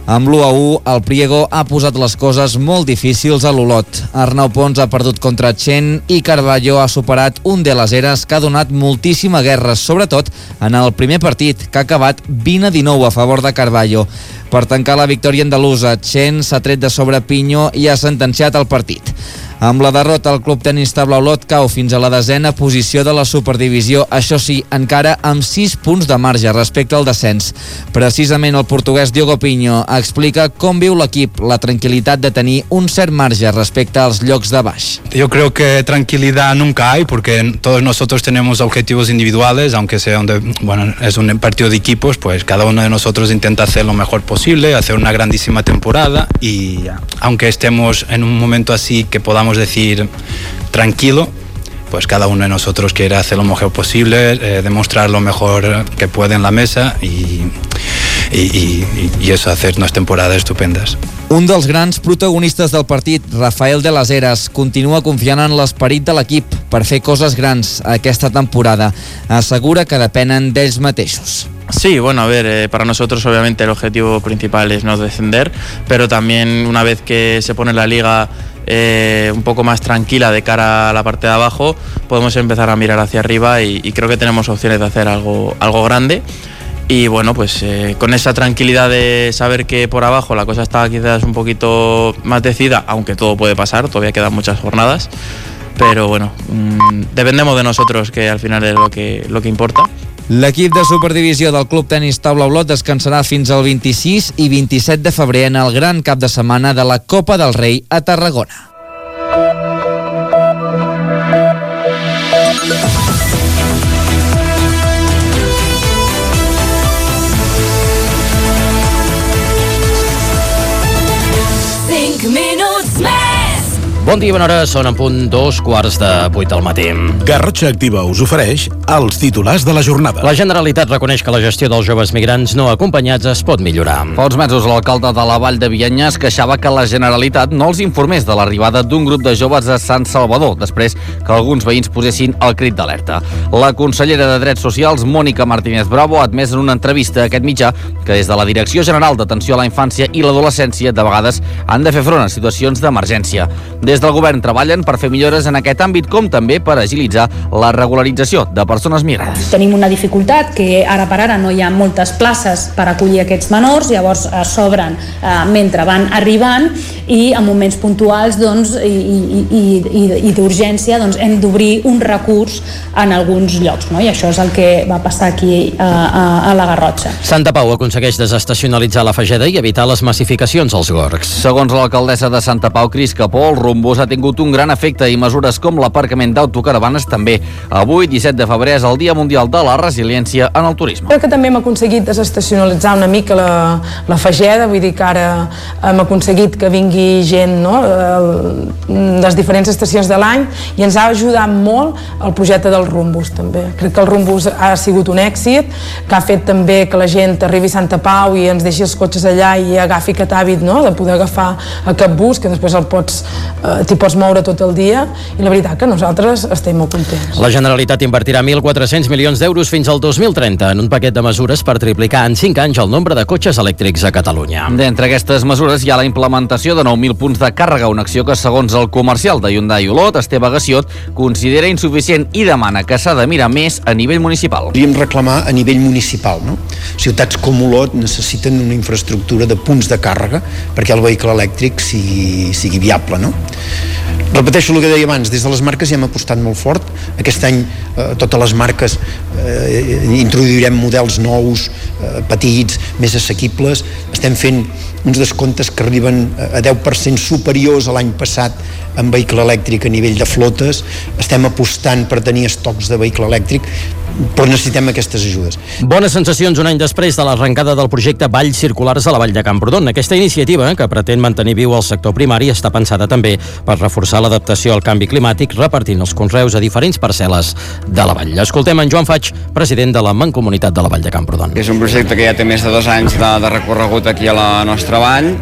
Amb l'u a u, el Priego ha posat les coses molt difícils a l'Olot. Arnau Pons ha perdut contra Chen i Carballo ha superat un de les eres que ha donat moltíssima guerra, sobretot en el primer partit, que ha acabat vint a dinou a favor de Carballo. Per tancar la victòria andalusa, Chen s'ha tret de sobre Pinyo i ha sentenciat el partit. Amb la derrota, el Club Tenis Taula Olot cau fins a la desena posició de la Superdivisió, això sí, encara amb sis punts de marge respecte al descens. Precisament el portuguès Diogo Pinyo explica com viu l'equip la tranquil·litat de tenir un cert marge respecte als llocs de baix. Yo creo que tranquilidad nunca hay porque todos nosotros tenemos objetivos individuales, aunque sea donde, bueno, es un partido de equipos, pues cada uno de nosotros intenta hacer lo mejor posible, hacer una grandísima temporada y aunque estemos en un momento así que podamos decir tranquilo, pues cada uno de nosotros quiere hacer lo mejor posible, eh, demostrar lo mejor que puede en la mesa y, y, y, y eso, hacer unas temporadas estupendas. Un dels grans protagonistes del partit, Rafael de las Heras, continua confiant en l'esperit de l'equip per fer coses grans aquesta temporada. Assegura que depenen d'ells mateixos. Sí, bueno, a ver, eh, para nosotros obviamente el objetivo principal es no descender, pero también una vez que se pone la liga eh, un poco más tranquila de cara a la parte de abajo, podemos empezar a mirar hacia arriba y, y creo que tenemos opciones de hacer algo, algo grande. Y bueno, pues eh, con esa tranquilidad de saber que por abajo la cosa está quizás un poquito más decidida, aunque todo puede pasar, todavía quedan muchas jornadas, pero bueno, mmm, dependemos de nosotros, que al final es lo que, lo que importa. L'equip de Superdivisió del Club Tenis Taula Olot descansarà fins al vint-i-sis i vint-i-set de febrer en el gran cap de setmana de la Copa del Rei a Tarragona. Bon dia, bona hora, són en punt dos quarts de vuit del matí. Garrotxa Activa us ofereix els titulars de la jornada. La Generalitat reconeix que la gestió dels joves migrants no acompanyats es pot millorar. Fa uns mesos l'alcalde de la Vall de Bianya es queixava que la Generalitat no els informés de l'arribada d'un grup de joves a Sant Salvador, després que alguns veïns posessin el crit d'alerta. La consellera de Drets Socials, Mònica Martínez Bravo, ha admès en una entrevista a aquest mitjà que des de la Direcció General d'Atenció a la Infància i l'Adolescència de vegades han de fer front a situacions d'emergència. Des del govern treballen per fer millores en aquest àmbit, com també per agilitzar la regularització de persones migrades. Tenim una dificultat que ara per ara no hi ha moltes places per acollir aquests menors, llavors eh, s'obren eh, mentre van arribant i en moments puntuals doncs, i, i, i, i, i d'urgència doncs, hem d'obrir un recurs en alguns llocs, no? I això és el que va passar aquí a, a, a la Garrotxa. Santa Pau aconsegueix desestacionalitzar la Fageda i evitar les massificacions als gorgs. Segons l'alcaldessa de Santa Pau, Cris Capó, el Rumbus ha tingut un gran efecte i mesures com l'aparcament d'autocaravanes també. Avui, disset de febrer, és el Dia Mundial de la Resiliència en el turisme. Crec que també hem aconseguit desestacionalitzar una mica la, la Fageda, vull dir que ara hem aconseguit que vingui gent, no?, de les diferents estacions de l'any, i ens ha ajudat molt el projecte del Rumbus també. Crec que el Rumbus ha sigut un èxit, que ha fet també que la gent arribi a Santa Pau i ens deixi els cotxes allà i agafi aquest hàbit, no?, de poder agafar aquest bus, que després el pots eh, t'hi pots moure tot el dia, i la veritat que nosaltres estem molt contents. La Generalitat invertirà mil quatre-cents milions d'euros fins al dos mil trenta en un paquet de mesures per triplicar en cinc anys el nombre de cotxes elèctrics a Catalunya. D'entre aquestes mesures hi ha la implementació de nou mil punts de càrrega, una acció que, segons el comercial de Hyundai Olot, Esteve Gassiot, considera insuficient i demana que s'ha de mirar més a nivell municipal. Podríem reclamar a nivell municipal, no? Ciutats com Olot necessiten una infraestructura de punts de càrrega perquè el vehicle elèctric sigui, sigui viable, no? Repeteixo el que deia abans, des de les marques ja hem apostat molt fort. Aquest any eh, totes les marques eh, introduirem models nous, eh, petits, més assequibles. Estem fent uns descomptes que arriben a deu per cent superiors a l'any passat en vehicle elèctric a nivell de flotes. Estem apostant per tenir estocs de vehicle elèctric, però necessitem aquestes ajudes. Bones sensacions un any després de l'arrencada del projecte Valls Circulars a la Vall de Camprodon. Aquesta iniciativa, que pretén mantenir viu el sector primari, està pensada també per reforçar l'adaptació al canvi climàtic, repartint els conreus a diferents parcel·les de la vall. Escoltem en Joan Faig, president de la Mancomunitat de la Vall de Camprodon. És un projecte que ja té més de dos anys de, de recorregut aquí a la nostra vall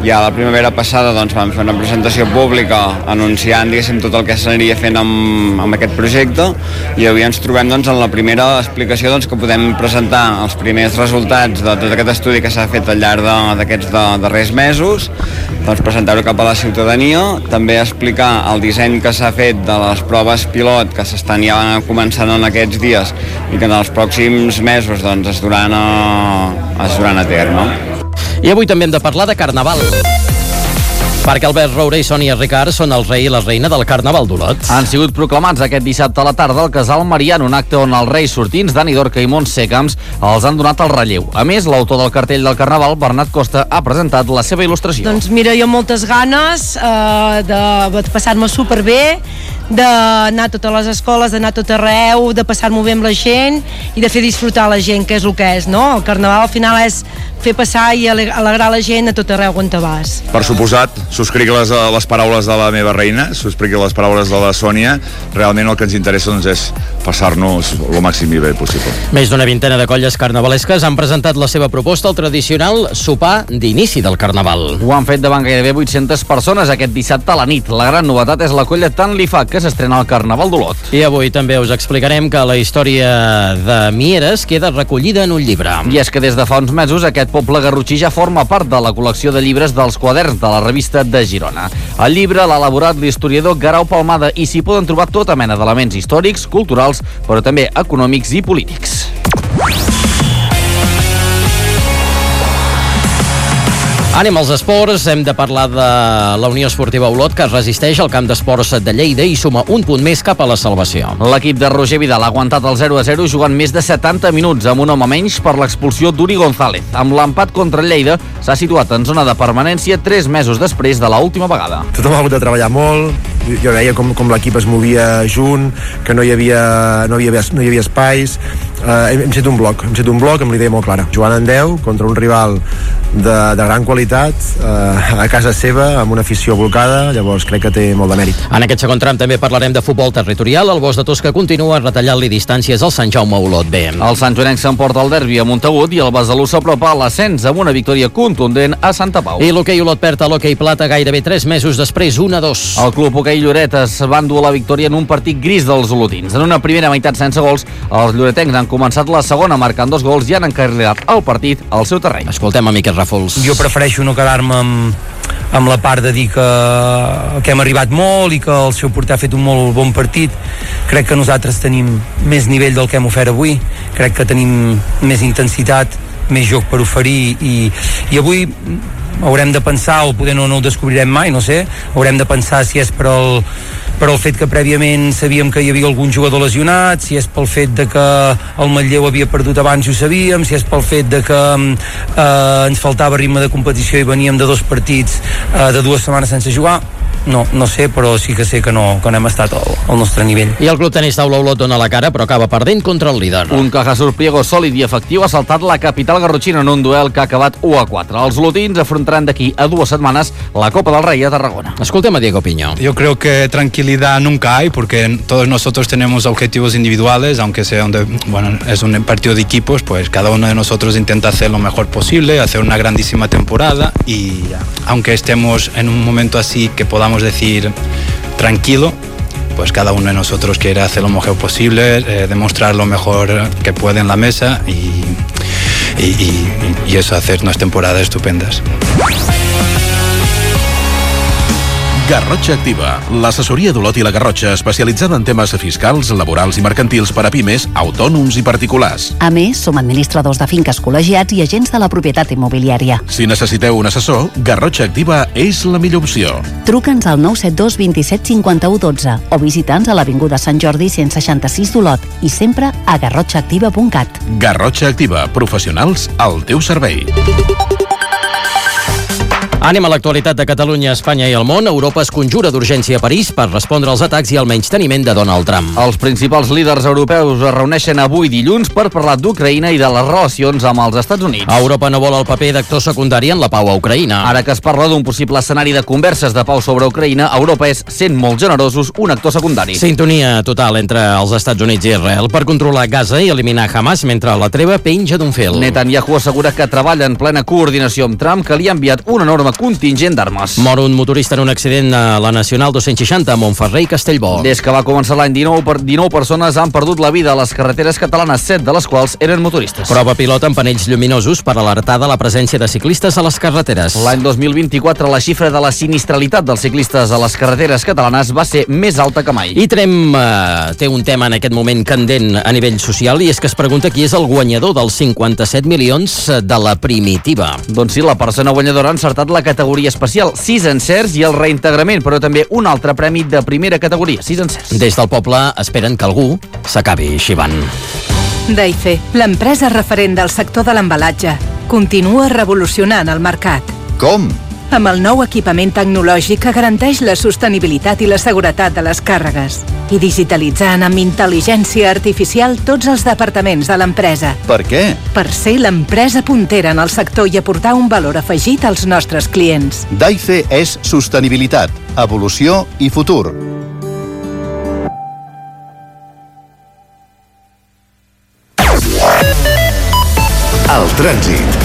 Ja la primavera passada doncs, vam fer una presentació pública anunciant diguéssim, tot el que s'aniria fent amb, amb aquest projecte, i avui ens trobem doncs, en la primera explicació doncs, que podem presentar els primers resultats de tot aquest estudi que s'ha fet al llarg d'aquests darrers mesos, doncs, presentar-ho cap a la ciutadania, també explicar el disseny que s'ha fet de les proves pilot que s'estan ja començant en aquests dies i que en els pròxims mesos doncs, es duran a, es duran a terme. I avui també hem de parlar de Carnaval, perquè Albert Roure i Sònia Ricard són el rei i la reina del Carnaval d'Olot. Han sigut proclamats aquest dissabte a la tarda al Casal Marià, un acte on els reis sortints, Dani Dorca i Montse Camps, els han donat el relleu. A més, l'autor del cartell del Carnaval, Bernat Costa, ha presentat la seva il·lustració. Doncs mira, jo moltes ganes eh, de, de passar-me superbé, d'anar a totes les escoles, d'anar a tot arreu, de passar-m'ho bé amb la gent i de fer disfrutar la gent, que és el que és, no? El Carnaval al final és fer passar i alegrar la gent a tot arreu on te vas. Per suposat, subscric les, les paraules de la meva reina, subscric les paraules de la Sònia. Realment el que ens interessa doncs, és passar-nos el màxim i bé possible. Més d'una vintena de colles carnavalesques han presentat la seva proposta al tradicional sopar d'inici del Carnaval. Ho han fet davant gairebé vuit-centes persones aquest dissabte a la nit. La gran novetat és la colla Tant Li Fa, que s'estrena al Carnaval d'Olot. I avui també us explicarem que la història de Mieres queda recollida en un llibre. I és que des de fa uns mesos aquest poble garrotxí ja forma part de la col·lecció de llibres dels quaderns de la revista de Girona. El llibre l'ha elaborat l'historiador Guerau Palmada i s'hi poden trobar tota mena d'elements històrics, culturals, però també econòmics i polítics. Anem als esports, hem de parlar de la Unió Esportiva Olot, que es resisteix al camp d'esports de Lleida i suma un punt més cap a la salvació. L'equip de Roger Vidal ha aguantat el zero a zero jugant més de setanta minuts amb un home menys per l'expulsió d'Uri González. Amb l'empat contra el Lleida s'ha situat en zona de permanència tres mesos després de l'última vegada. Tothom ha hagut de treballar molt, jo veia com, com l'equip es movia junt, que no hi havia, no hi havia, no hi havia espais. Uh, hem, hem fet un bloc, hem fet un bloc amb l'idea molt clara. Jugant en deu contra un rival de, de gran qualitat, uh, a casa seva, amb una afició volcada, llavors crec que té molt de mèrit. En aquest segon tram també parlarem de futbol territorial. El Bosc de Tosca continua retallant-li distàncies al Sant Jaume Olot B. El Sant Joanenc s'emporta el derbi a Montagut i el Besalú s'apropa a l'ascens amb una victòria contundent a Santa Pau. I l'hoquei Olot perd a l'hoquei Plata gairebé tres mesos després, un a dos. El club hoquei Lloret es va endur la victòria en un partit gris dels olotins. En una primera meitat sense gols, els lloretencs han començat la segona marcant dos gols i han encarrilat el partit al seu terreny. Escoltem a Miquel Ràfols. Jo prefereixo no quedar-me amb, amb la part de dir que, que hem arribat molt i que el seu porter ha fet un molt bon partit. Crec que nosaltres tenim més nivell del que hem ofert avui, crec que tenim més intensitat, més joc per oferir i, i avui haurem de pensar, o poder no, no ho descobrirem mai, no sé, haurem de pensar si és per el, per el fet que prèviament sabíem que hi havia algun jugador lesionat, si és pel fet de que el Manlleu havia perdut abans i ho sabíem, si és pel fet de que eh, ens faltava ritme de competició i veníem de dos partits eh, de dues setmanes sense jugar. No, no sé, però sí que sé que no, que no hem estat al, al nostre nivell. I el club tenis taula Olot dona la cara, però acaba perdent contra el líder. Un Caja Surpliego sòlid i efectiu ha saltat la capital garrotxina en un duel que ha acabat u a quatre. Els olotins afrontaran d'aquí a dues setmanes la Copa del Rei a Tarragona. Escoltem a Diego Piño. Yo creo que tranquilidad nunca hay, porque todos nosotros tenemos objetivos individuales, aunque sea donde, bueno, es un partido de equipos, pues cada uno de nosotros intenta hacer lo mejor posible, hacer una grandísima temporada y aunque estemos en un momento así que podamos decir tranquilo, pues cada uno de nosotros quiere hacer lo mejor posible, eh, demostrar lo mejor que puede en la mesa y, y, y, y eso, hacer unas temporadas estupendas. Garrotxa Activa, l'assessoria d'Olot i la Garrotxa especialitzada en temes fiscals, laborals i mercantils per a pimes, autònoms i particulars. A més, som administradors de finques col·legiats i agents de la propietat immobiliària. Si necessiteu un assessor, Garrotxa Activa és la millor opció. Truca'ns al nou set dos dos set cinc u un dos o visita'ns a l'Avinguda Sant Jordi cent seixanta-sis d'Olot i sempre a garrotxa activa punt cat. Garrotxa Activa, professionals al teu servei. Anem a l'actualitat de Catalunya, Espanya i el món. Europa es conjura d'urgència a París per respondre als atacs i al menysteniment de Donald Trump. Els principals líders europeus es reuneixen avui dilluns per parlar d'Ucraïna i de les relacions amb els Estats Units. Europa no vol el paper d'actor secundari en la pau a Ucraïna. Ara que es parla d'un possible escenari de converses de pau sobre Ucraïna, Europa és, sent molt generosos, un actor secundari. Sintonia total entre els Estats Units i Israel per controlar Gaza i eliminar Hamas mentre la treva penja d'un fil. Netanyahu assegura que treballa en plena coordinació amb Trump, que li ha enviat una enorme contingent d'armes. Mor un motorista en un accident a la Nacional dos-cents seixanta a Montferrer i Castellbò. Des que va començar l'any, dinou, per dinou persones han perdut la vida a les carreteres catalanes, set de les quals eren motoristes. Prova pilot amb panells lluminosos per alertar de la presència de ciclistes a les carreteres. L'any dos mil vint-i-quatre la xifra de la sinistralitat dels ciclistes a les carreteres catalanes va ser més alta que mai. I Trem eh, té un tema en aquest moment candent a nivell social i és que es pregunta qui és el guanyador dels cinquanta-set milions de la primitiva. Doncs sí, la persona guanyadora ha encertat la categoria especial, sis encerts i el reintegrament, però també un altre premi de primera categoria, sis encerts. Des del poble esperen que algú s'acabi xivant. Daife, l'empresa referent del sector de l'embalatge, continua revolucionant el mercat. Com? Amb el nou equipament tecnològic que garanteix la sostenibilitat i la seguretat de les càrregues i digitalitzant amb intel·ligència artificial tots els departaments de l'empresa. Per què? Per ser l'empresa puntera en el sector i aportar un valor afegit als nostres clients. Daife és sostenibilitat, evolució i futur. El trànsit.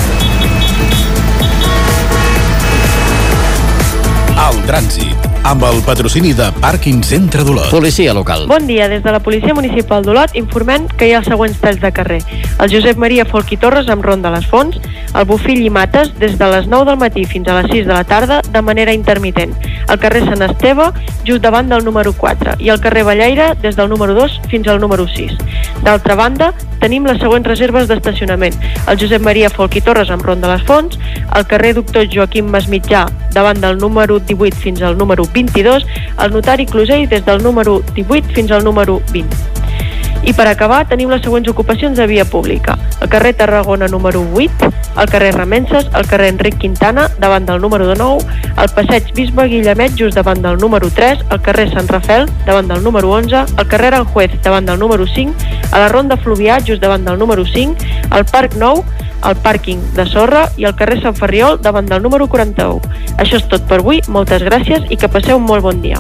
El trànsit, amb el patrocini de Pàrquing Centre d'Olot. Policia local. Bon dia, des de la Policia Municipal d'Olot informem que hi ha els següents talls de carrer. El Josep Maria Folch i Torres amb Ronda les Fonts, el Bofill i Mates des de les nou del matí fins a les sis de la tarda de manera intermitent, el carrer Sant Esteve just davant del número quatre i el carrer Ballaire des del número dos fins al número sis. D'altra banda, tenim les següents reserves d'estacionament. El Josep Maria Folch i Torres amb Ronda les Fonts, el carrer Doctor Joaquim Masmitjà davant del número divuit fins al número vint-i-dos, el notari Closell des del número divuit fins al número vint. I per acabar tenim les següents ocupacions de via pública. El carrer Tarragona número vuit, el carrer Remences, el carrer Enric Quintana davant del número nou, el passeig Bisbe Guillemet just davant del número tres, el carrer Sant Rafel davant del número onze, el carrer Aranjuez davant del número cinc, a la Ronda Fluvià just davant del número cinc, el Parc Nou, el pàrquing de sorra i el carrer Sant Ferriol davant del número quaranta-u. Això és tot per avui, moltes gràcies i que passeu un molt bon dia.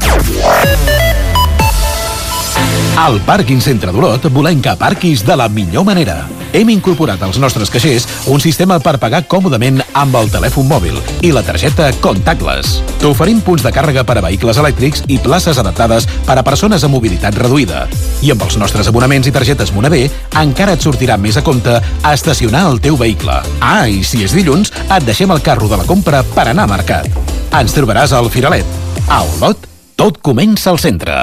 Al Pàrquing Centre d'Olot volem que aparquis de la millor manera. Hem incorporat als nostres caixers un sistema per pagar còmodament amb el telèfon mòbil i la targeta Contactless. T'oferim punts de càrrega per a vehicles elèctrics i places adaptades per a persones amb mobilitat reduïda. I amb els nostres abonaments i targetes Monavé encara et sortirà més a compte estacionar el teu vehicle. Ah, i si és dilluns, et deixem el carro de la compra per anar a mercat. Ens trobaràs al Firalet. A Olot, tot comença al centre.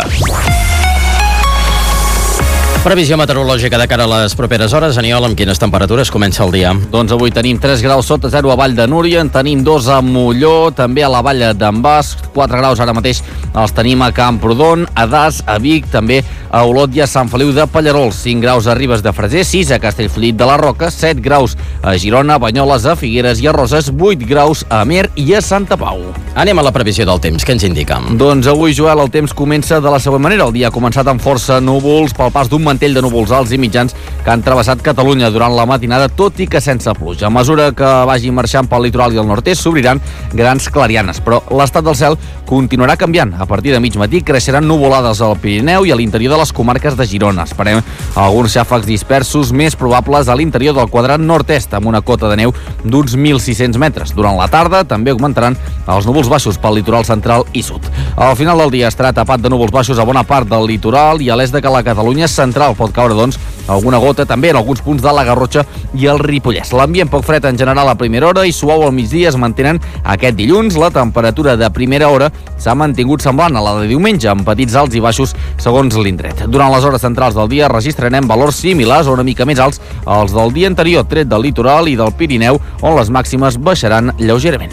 Previsió meteorològica de cara a les properes hores. Aniol, amb quines temperatures comença el dia? Doncs avui tenim tres graus sota zero a Vall de Núria, en tenim dos a Molló, també a la Vall d'en Bas, quatre graus ara mateix els tenim a Camprodon, a Das, a Vic, també a Olot i a Sant Feliu de Pallerols, cinc graus a Ribes de Freser, sis a Castellfollit de la Roca, set graus a Girona, a Banyoles, a Figueres i a Roses, vuit graus a Amer i a Santa Pau. Anem a la previsió del temps, què ens indica? Doncs avui, Joel, el temps comença de la següent manera. El dia ha començat amb força núvols pel pas d'un mantell de núvols alts i mitjans que han travessat Catalunya durant la matinada, tot i que sense pluja. A mesura que vagi marxant pel litoral i el nord-est s'obriran grans clarianes, però l'estat del cel continuarà canviant. A partir de mig matí creixeran nuvolades al Pirineu i a l'interior de les comarques de Girona. Esperem alguns xàfecs dispersos més probables a l'interior del quadrant nord-est, amb una cota de neu d'uns mil sis-cents metres. Durant la tarda també augmentaran els núvols baixos pel litoral central i sud. Al final del dia estarà tapat de núvols baixos a bona part del litoral i a l'est de la Catalunya central. Pot caure, doncs, alguna gota també en alguns punts de la Garrotxa i el Ripollès. L'ambient poc fred en general a primera hora i suau al migdia es mantenen aquest dilluns. La temperatura de primera hora s'ha mantingut semblant a la de diumenge, amb petits alts i baixos segons l'indret. Durant les hores centrals del dia registrarem valors similars o una mica més alts als del dia anterior, tret del litoral i del Pirineu, on les màximes baixaran lleugerament.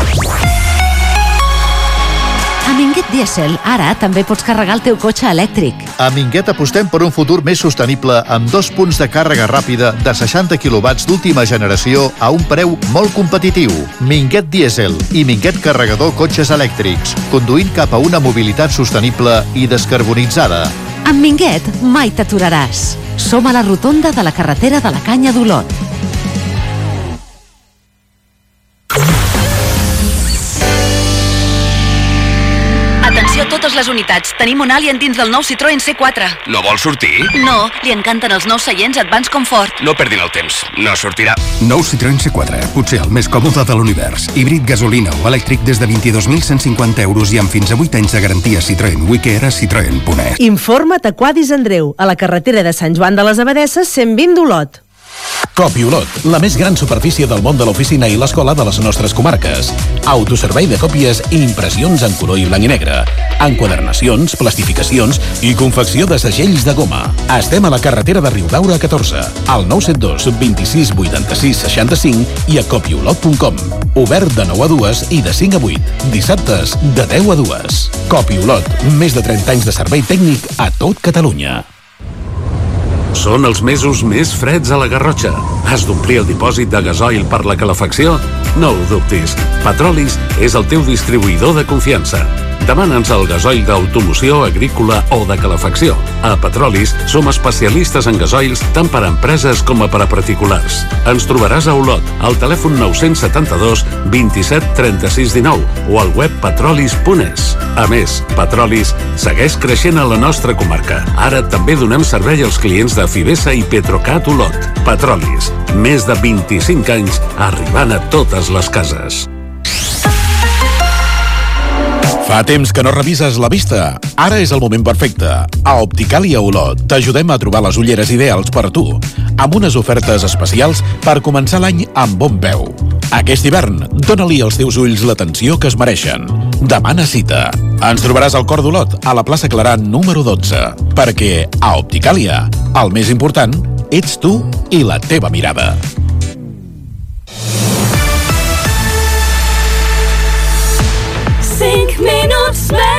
A Minguet Diesel, ara també pots carregar el teu cotxe elèctric. A Minguet apostem per un futur més sostenible amb dos punts de càrrega ràpida de seixanta quilowatts d'última generació a un preu molt competitiu. Minguet Diesel i Minguet Carregador Cotxes Elèctrics, conduint cap a una mobilitat sostenible i descarbonitzada. Amb Minguet mai t'aturaràs. Som a la rotonda de la carretera de la Canya d'Olot. Atenció totes les unitats. Tenim un Alien dins del nou Citroën C quatre. No vol sortir? No, li encanten els nous seients Advance Comfort. No perdin el temps. No sortirà. Nou Citroën C quatre, potser el més còmode de l'univers. Híbrid, gasolina o elèctric des de vint-i-dos mil cent cinquanta euros i amb fins a vuit anys de garantia Citroën. Wikiera, Citroën punt es. Informa't a Quadis Andreu, a la carretera de Sant Joan de les Abadesses, cent vint d'Olot. Copi Olot, la més gran superfície del món de l'oficina i l'escola de les nostres comarques. Autoservei de còpies i impressions en color i blanc i negre. Enquadernacions, plastificacions i confecció de segells de goma. Estem a la carretera de Riudaura catorze, al nou set dos, vint-i-sis, vuitanta-sis, seixanta-cinc i a copiolot punt com. Obert de nou a dues i de cinc a vuit. Dissabtes, de deu a dues. Copi Olot, més de trenta anys de servei tècnic a tot Catalunya. Són els mesos més freds a la Garrotxa. Has d'omplir el dipòsit de gasoil per la calefacció? No ho dubtis. Petrolis és el teu distribuïdor de confiança. Demana'ns el gasoil d'automoció, agrícola o de calefacció. A Petrolis som especialistes en gasoils tant per a empreses com a per a particulars. Ens trobaràs a Olot, al telèfon nou set dos, vint-i-set, trenta-sis, dinou o al web petrolis punt es. A més, Petrolis segueix creixent a la nostra comarca. Ara també donem servei als clients de Fibesa i Petrocat Olot. Petrolis, més de vint-i-cinc anys arribant a totes les cases. Fa temps que no revises la vista? Ara és el moment perfecte. A Opticàlia Olot t'ajudem a trobar les ulleres ideals per a tu, amb unes ofertes especials per començar l'any amb bon peu. Aquest hivern, dóna-li als teus ulls l'atenció que es mereixen. Demana cita. Ens trobaràs al cor d'Olot, a la plaça Clarà número dotze, perquè a Opticàlia, el més important ets tu i la teva mirada. cinc minuts més.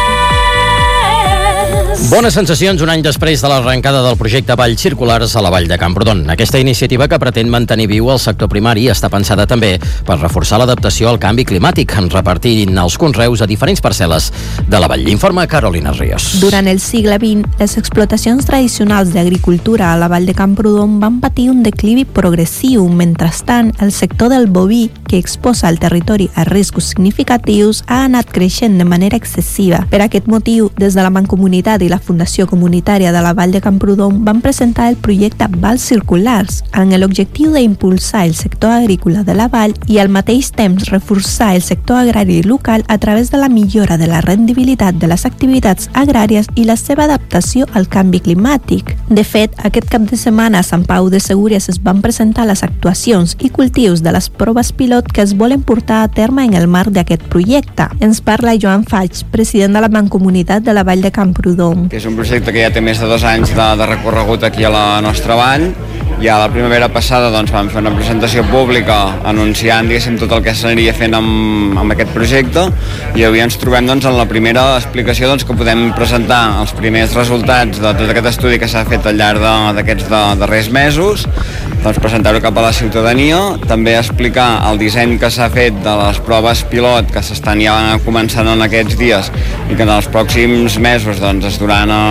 Bones sensacions un any després de l'arrencada del projecte Valls Circulars a la Vall de Camprodon. Aquesta iniciativa, que pretén mantenir viu el sector primari, està pensada també per reforçar l'adaptació al canvi climàtic, repartint els conreus a diferents parcel·les de la vall. Informa Carolina Ríos. Durant el segle vint, les explotacions tradicionals d'agricultura a la Vall de Camprodon van patir un declivi progressiu. Mentrestant, el sector del boví, que exposa el territori a riscos significatius, ha anat creixent de manera excessiva. Per aquest motiu, des de la Mancomunitat i la Fundació Comunitària de la Vall de Camprodon van presentar el projecte Valls Circulars, amb l'objectiu d'impulsar el sector agrícola de la vall i al mateix temps reforçar el sector agrari local a través de la millora de la rendibilitat de les activitats agràries i la seva adaptació al canvi climàtic. De fet, aquest cap de setmana a Sant Pau de Segúries es van presentar les actuacions i cultius de les proves pilot que es volen portar a terme en el marc d'aquest projecte. Ens parla Joan Faig, president de la Mancomunitat de la Vall de Camprodon. Que és un projecte que ja té més de dos anys de, de recorregut aquí a la nostra vall. Ja la primavera passada doncs, vam fer una presentació pública anunciant diguéssim, tot el que s'aniria fent amb, amb aquest projecte, i avui ens trobem doncs, en la primera explicació doncs, que podem presentar els primers resultats de tot aquest estudi que s'ha fet al llarg d'aquests darrers mesos, doncs, presentar-ho cap a la ciutadania, també explicar el disseny que s'ha fet de les proves pilot que s'estan ja començant en aquests dies i que en els pròxims mesos doncs, es duran a,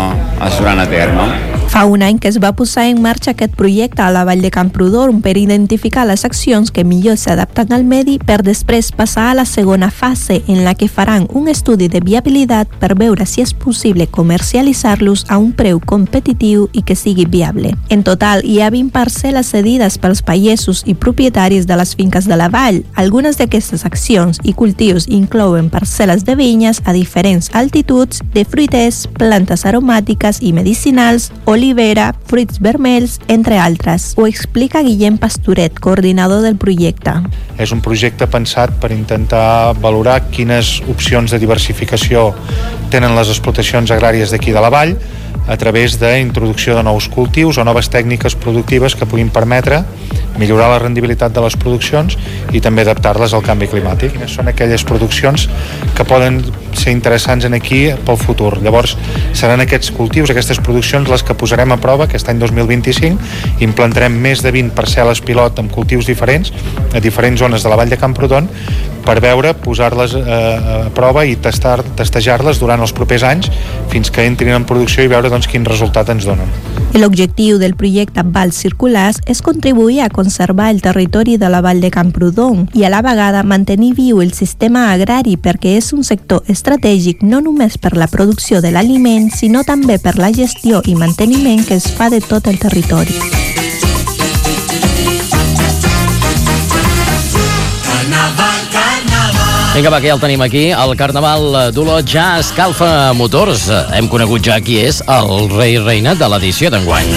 es duran a terme. Fa un any que es va posar en marxa aquest projecte a la Vall de Camprodon per identificar les accions que millor s'adapten al medi per després passar a la segona fase, en la que faran un estudi de viabilitat per veure si és possible comercialitzar-los a un preu competitiu i que sigui viable. En total, hi ha vint parcel·les cedides pels pagesos i propietaris de les finques de la vall. Algunes d'aquestes accions i cultius inclouen parcel·les de vinyes a diferents altituds, de fruiters, plantes aromàtiques i medicinals, olivera, fruits vermells, entre altres. Ho explica Guillem Pastoret, coordinador del projecte. És un projecte pensat per intentar valorar quines opcions de diversificació tenen les explotacions agràries d'aquí de la vall a través d'introducció de nous cultius o noves tècniques productives que puguin permetre millorar la rendibilitat de les produccions i també adaptar-les al canvi climàtic. Quines són aquelles produccions que poden ser interessants en aquí pel futur. Llavors, seran aquests cultius, aquestes produccions, les que posarem a prova aquest any dos mil vint-i-cinc. Implantarem més de vint parcel·les pilot amb cultius diferents a diferents zones de la Vall de Camprodon per veure, posar-les eh, a prova i testar, testejar-les durant els propers anys fins que entrin en producció i veure doncs, quin resultat ens donen. L'objectiu del projecte Vals Circulars és contribuir a conservar el territori de la Vall de Camprodon i a la vegada mantenir viu el sistema agrari perquè és un sector estratègic no només per la producció de l'aliment, sinó també per la gestió i manteniment que es fa de tot el territori. Vinga, va, que ja el tenim aquí. El Carnaval d'Olot ja escalfa motors. Hem conegut ja qui és el rei i reina de l'edició d'enguany.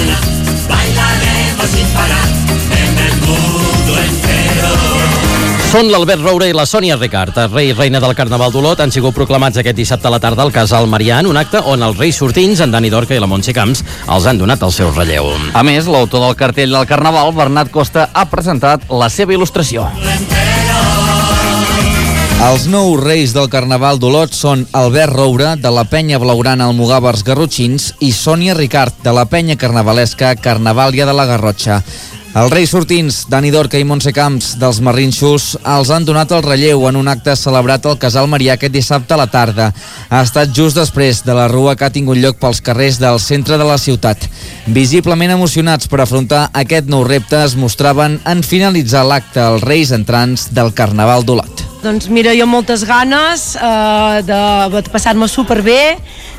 Són l'Albert Roure i la Sònia Ricard, el rei i reina del Carnaval d'Olot, han sigut proclamats aquest dissabte a la tarda al Casal Marià en un acte on els reis sortints, en Dani Dorca i la Montse Camps, els han donat el seu relleu. A més, l'autor del cartell del Carnaval, Bernat Costa, ha presentat la seva il·lustració. Els nous reis del Carnaval d'Olot són Albert Roure, de la penya blaugrana Almogàvers Garrotxins, i Sònia Ricard, de la penya carnavalesca Carnavàlia de la Garrotxa. Els reis sortins, Dani Dorca i Montse Camps, dels Marrinxos, els han donat el relleu en un acte celebrat al Casal Marià aquest dissabte a la tarda. Ha estat just després de la rua que ha tingut lloc pels carrers del centre de la ciutat. Visiblement emocionats per afrontar aquest nou repte, es mostraven en finalitzar l'acte els reis entrants del Carnaval d'Olot. Doncs mira, jo moltes ganes eh, de passar-me superbé,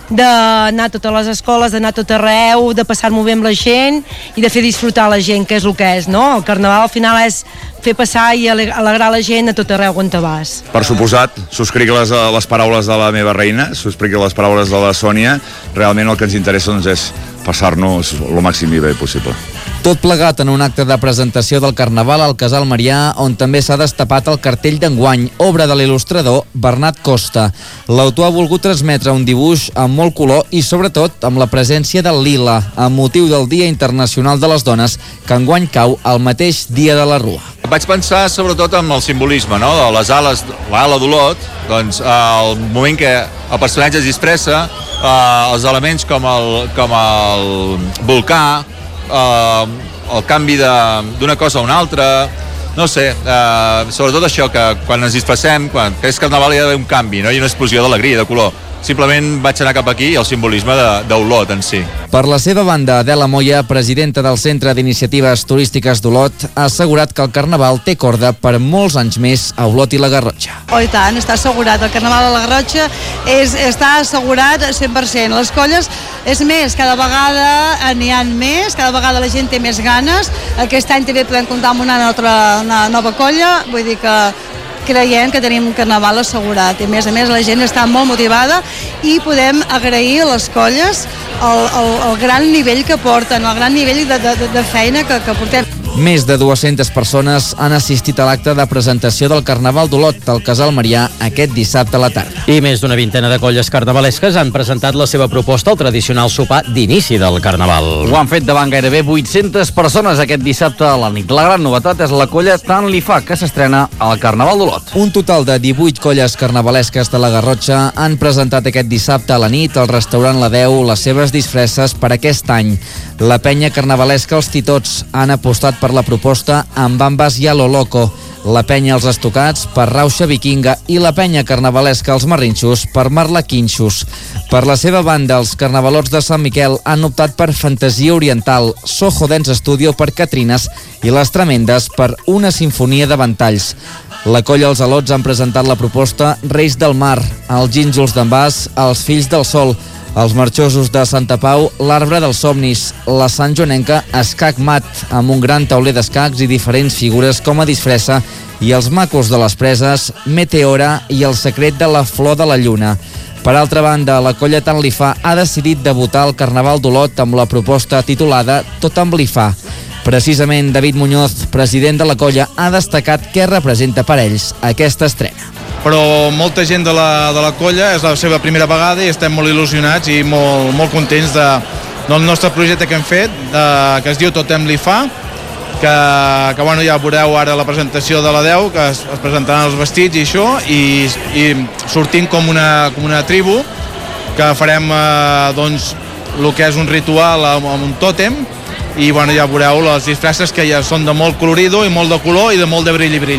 d'anar a totes les escoles, d'anar a tot arreu, de passar-m'ho bé amb la gent i de fer disfrutar la gent, que és el que és, no? El Carnaval al final és fer passar i alegrar la gent a tot arreu on te vas. Per suposat, subscric les, les paraules de la meva reina, subscric les paraules de la Sònia. Realment el que ens interessa doncs, és passar-nos el màxim i bé possible. Tot plegat en un acte de presentació del Carnaval al Casal Marià, on també s'ha destapat el cartell d'enguany, obra de l'il·lustrador Bernat Costa. L'autor ha volgut transmetre un dibuix amb molt color i sobretot amb la presència del lila, amb motiu del Dia Internacional de les Dones, que enguany cau el mateix dia de la Rua. Vaig pensar sobretot en el simbolisme, no?, de les ales, l'ala d'Olot, doncs el moment que el personatge es disfressa, eh, els elements com el, com el volcà, eh, el canvi d'una cosa a una altra, no sé, eh, sobretot això, que quan ens disfressem, quan és Carnaval hi ha d'haver un canvi, no?, i una explosió d'alegria, de color. Simplement vaig anar cap aquí i el simbolisme d'Olot en si. Per la seva banda, Adela Moya, presidenta del Centre d'Iniciatives Turístiques d'Olot, ha assegurat que el Carnaval té corda per molts anys més a Olot i la Garrotxa. Oh, i tant, està assegurat. El Carnaval a la Garrotxa és, està assegurat cent per cent. Les colles, és més, cada vegada n'hi ha més, cada vegada la gent té més ganes. Aquest any també podem comptar amb una, altra, una nova colla, vull dir que creiem que tenim un Carnaval assegurat i a més a més la gent està molt motivada i podem agrair a les colles el, el, el gran nivell que porten, el gran nivell de, de, de feina que, que portem. Més de dues-centes persones han assistit a l'acte de presentació del Carnaval d'Olot al Casal Marià aquest dissabte a la tarda. I més d'una vintena de colles carnavalesques han presentat la seva proposta al tradicional sopar d'inici del Carnaval. Ho han fet davant gairebé vuit-centes persones aquest dissabte a la nit. La gran novetat és la colla Tant li fa, que s'estrena al Carnaval d'Olot. Un total de divuit colles carnavalesques de la Garrotxa han presentat aquest dissabte a la nit al restaurant La Deu les seves disfresses per aquest any. La penya carnavalesca Els Titots han apostat per la proposta amb Bambas i a lo Loco, la penya Els Estocats per Rauxa Vikinga i la penya carnavalesca Els Marrinxos per Marla Quinxos. Per la seva banda, els carnavalots de Sant Miquel han optat per Fantasia Oriental, Soho Dance Studio per Catrines i les Tremendes per Una Sinfonia de Ventalls. La colla Els Alots han presentat la proposta Reis del Mar, els Gínjols d'en Bas, els Fills del Sol, els Marxosos de Santa Pau, l'Arbre dels Somnis, la Sant Joanenca, Escac Mat, amb un gran tauler d'escacs i diferents figures com a disfressa, i els Macos de les Preses, Meteora i el Secret de la Flor de la Lluna. Per altra banda, la colla Tant li fa ha decidit debutar al Carnaval d'Olot amb la proposta titulada Tot amb li fa. Precisament, David Muñoz, president de la colla, ha destacat què representa per ells aquesta estrena. Però molta gent de la, de la colla és la seva primera vegada i estem molt il·lusionats i molt, molt contents de, del nostre projecte que hem fet, de, que es diu Totem li fa, que, que bueno, ja veureu ara la presentació de la Deu, que es, es presentaran els vestits i això, i, i sortim com una, com una tribu, que farem eh, doncs, el que és un ritual amb, amb un tòtem, i bueno, ja veureu les disfresses que ja són de molt colorido i molt de color i de molt de brilli-brilli.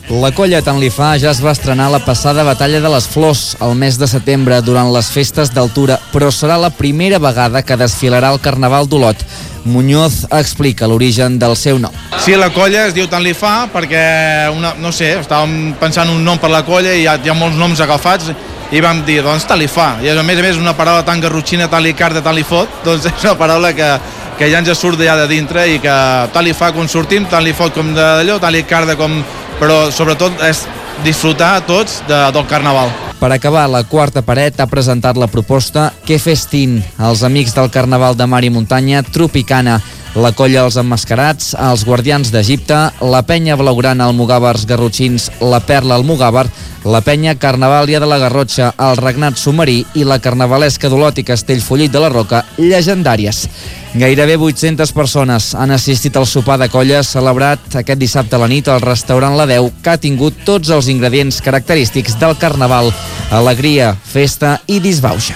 La colla Tant li fa ja es va estrenar la passada Batalla de les Flors el mes de setembre durant les festes d'altura, però serà la primera vegada que desfilarà el Carnaval d'Olot. Muñoz explica l'origen del seu nom. Sí, la colla es diu Tant li fa perquè, una, no sé, estàvem pensant un nom per la colla i hi ha, hi ha molts noms agafats i vam dir, doncs tant li fa. I a més a més una paraula tan garrotxina, tant li carda, tant li fot, doncs és una paraula que, que ja ens surt d'allà de dintre i que tant li fa quan sortim, tant li fot com d'allò, tant li carda com... però sobretot és disfrutar tots de, del Carnaval. Per acabar, la quarta paret ha presentat la proposta Que festin, els amics del Carnaval de Mar i Muntanya Tropicana. La colla Els Emmascarats, els Guardians d'Egipte, la penya blaugrana Almogàvers Garrotxins, la Perla Almogàver, la penya Carnavàlia de la Garrotxa, el Regnat Submarí i la carnavalesca d'Olot i Castellfollit de la Roca, llegendàries. Gairebé vuit-centes persones han assistit al sopar de colla celebrat aquest dissabte a la nit al restaurant La Deu, que ha tingut tots els ingredients característics del Carnaval: alegria, festa i disbauxa.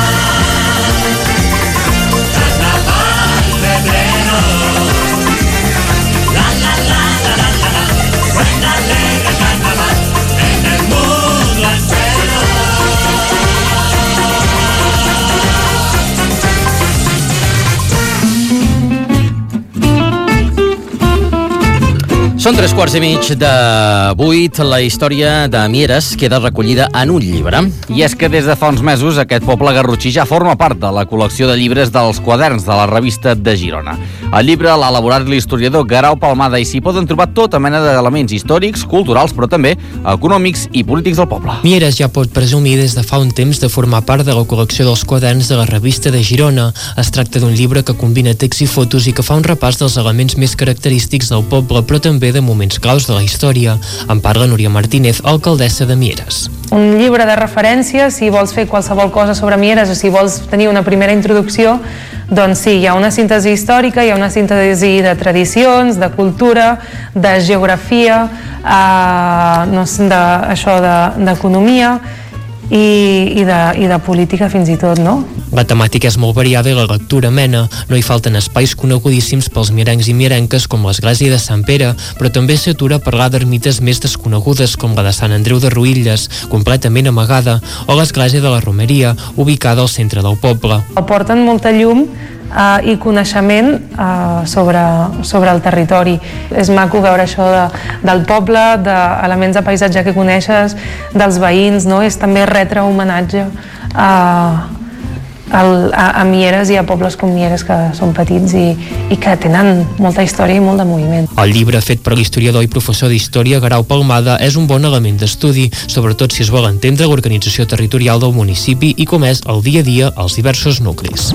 Són tres quarts i mig de vuit. La història de Mieres queda recollida en un llibre. I és que des de fa uns mesos aquest poble garrotxí ja forma part de la col·lecció de llibres dels quaderns de la revista de Girona. El llibre l'ha elaborat l'historiador Guerau Palmada i s'hi poden trobar tota mena d'elements històrics, culturals, però també econòmics i polítics del poble. Mieres ja pot presumir des de fa un temps de formar part de la col·lecció dels quaderns de la revista de Girona. Es tracta d'un llibre que combina text i fotos i que fa un repàs dels elements més característics del poble, però també de moments claus de la història. En parla Núria Martínez, alcaldessa de Mieres. Un llibre de referència, si vols fer qualsevol cosa sobre Mieres o si vols tenir una primera introducció, doncs sí, hi ha una síntesi històrica, hi ha una síntesi de tradicions, de cultura, de geografia, eh, no sé, de, això d'economia, I, i, de, i de política fins i tot, no? La temàtica és molt variada i la lectura mena. No hi falten espais conegudíssims pels mierencs i mierenques com l'església de Sant Pere, però també s'atura a parlar d'ermites més desconegudes com la de Sant Andreu de Ruïlles, completament amagada, o l'església de la Romeria, ubicada al centre del poble. Aporten molta llum Uh, i coneixement uh, sobre, sobre el territori. És maco veure això de, del poble, d'elements de paisatge que coneixes, dels veïns, no? És també retre homenatge uh, al, a, a Mieres i a pobles com Mieres que són petits i, i que tenen molta història i molt de moviment. El llibre fet per l'historiador i professor d'història Guerau Palmada és un bon element d'estudi, sobretot si es vol entendre l'organització territorial del municipi i com és el dia a dia als diversos nuclis.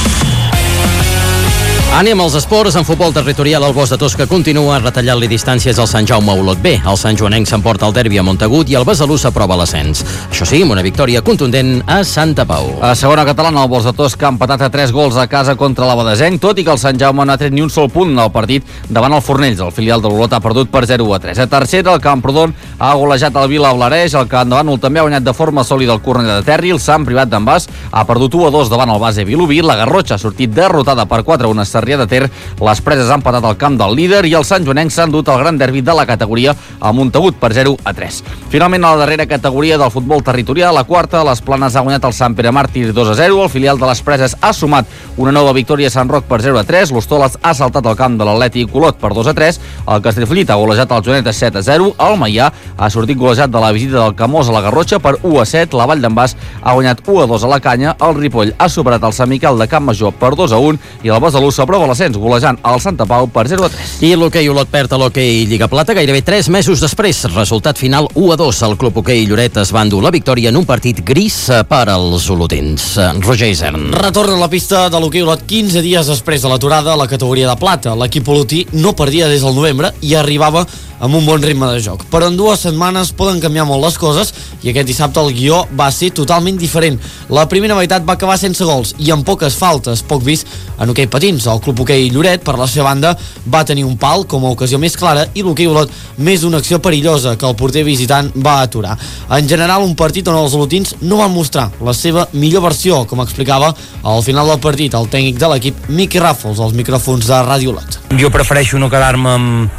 Anem als esports. En futbol territorial, el Bosc de Tosca continua retallant-li distàncies al Sant Jaume Olot B. El Sant Joanenc s'emporta el derbi a Montagut i el Besalú s'aprova l'ascens. Això sí, amb una victòria contundent a Santa Pau. A segona catalana, el Bosc de Tosca ha empatat a tres gols a casa contra l'Abadesenc, tot i que el Sant Jaume no ha tret ni un sol punt al partit davant el Fornells. El filial de l'Olot ha perdut per zero a tres. A tercera, el Camprodon ha golejat el Vila Blareix, el que endavant també ha guanyat de forma sòlida el Cornellà de Terri, el Sant Privat d'en Bas ha perdut u a dos davant el base Vilobí, la Garrotxa ha sortit derrotada per quatre a un a Sarrià de Ter, les Preses han empatat al camp del líder i els Sant Joanencs s'han dut el gran derbi de la categoria a Montagut per zero a tres. Finalment, a la darrera categoria del futbol territorial, la quarta, les Planes ha guanyat el Sant Pere Màrtir dos a zero, el filial de les Preses ha sumat una nova victòria a Sant Roc per zero a tres, l'Hostoles ha saltat al camp de l'Atlètic Olot per dos a tres, el Castellfollit ha golejat el Joanet set a zero, el Maià ha sortit golejat de la visita del Camós a la Garrotxa per u a set, la Vall d'en Bas ha guanyat u a dos a la Canya, el Ripoll ha superat el Sant Miquel de Camp Major per dos a un i el Besalú s'aprova l'ascens golejant al Santa Pau per zero a tres. I l'hoquei Olot perd a l'hoquei Lliga Plata gairebé tres mesos després. Resultat final u a dos. El club hoquei Lloret es va endur la victòria en un partit gris per als olotins. Roger Isern. Retorna a la pista de l'hoquei Olot quinze dies després de l'aturada a la categoria de plata. L'equip olotí no perdia des del novembre i arribava amb un bon ritme de joc. Però en dues setmanes poden canviar molt les coses i aquest dissabte el guió va ser totalment diferent. La primera meitat va acabar sense gols i amb poques faltes, poc vist en hoquei patins. El club hoquei Lloret, per la seva banda, va tenir un pal com a ocasió més clara i l'hoquei Olot més una acció perillosa que el porter visitant va aturar. En general, un partit on els olotins no van mostrar la seva millor versió, com explicava al final del partit el tècnic de l'equip Miqui Ràfols als micròfons de Ràdio Olot. Jo prefereixo no quedar-me amb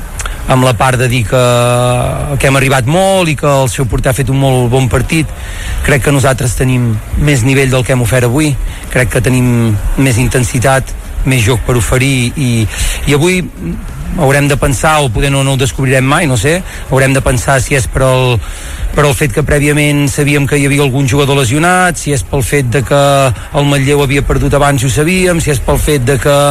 amb la part de dir que, que hem arribat molt i que el seu porter ha fet un molt bon partit. Crec que nosaltres tenim més nivell del que hem ofert avui, crec que tenim més intensitat, més joc per oferir i, i avui haurem de pensar, o poder no, no ho descobrirem mai, no sé, haurem de pensar si és per el, per el fet que prèviament sabíem que hi havia algun jugador lesionat, si és pel fet de que el Manlleu havia perdut abans i ho sabíem, si és pel fet de que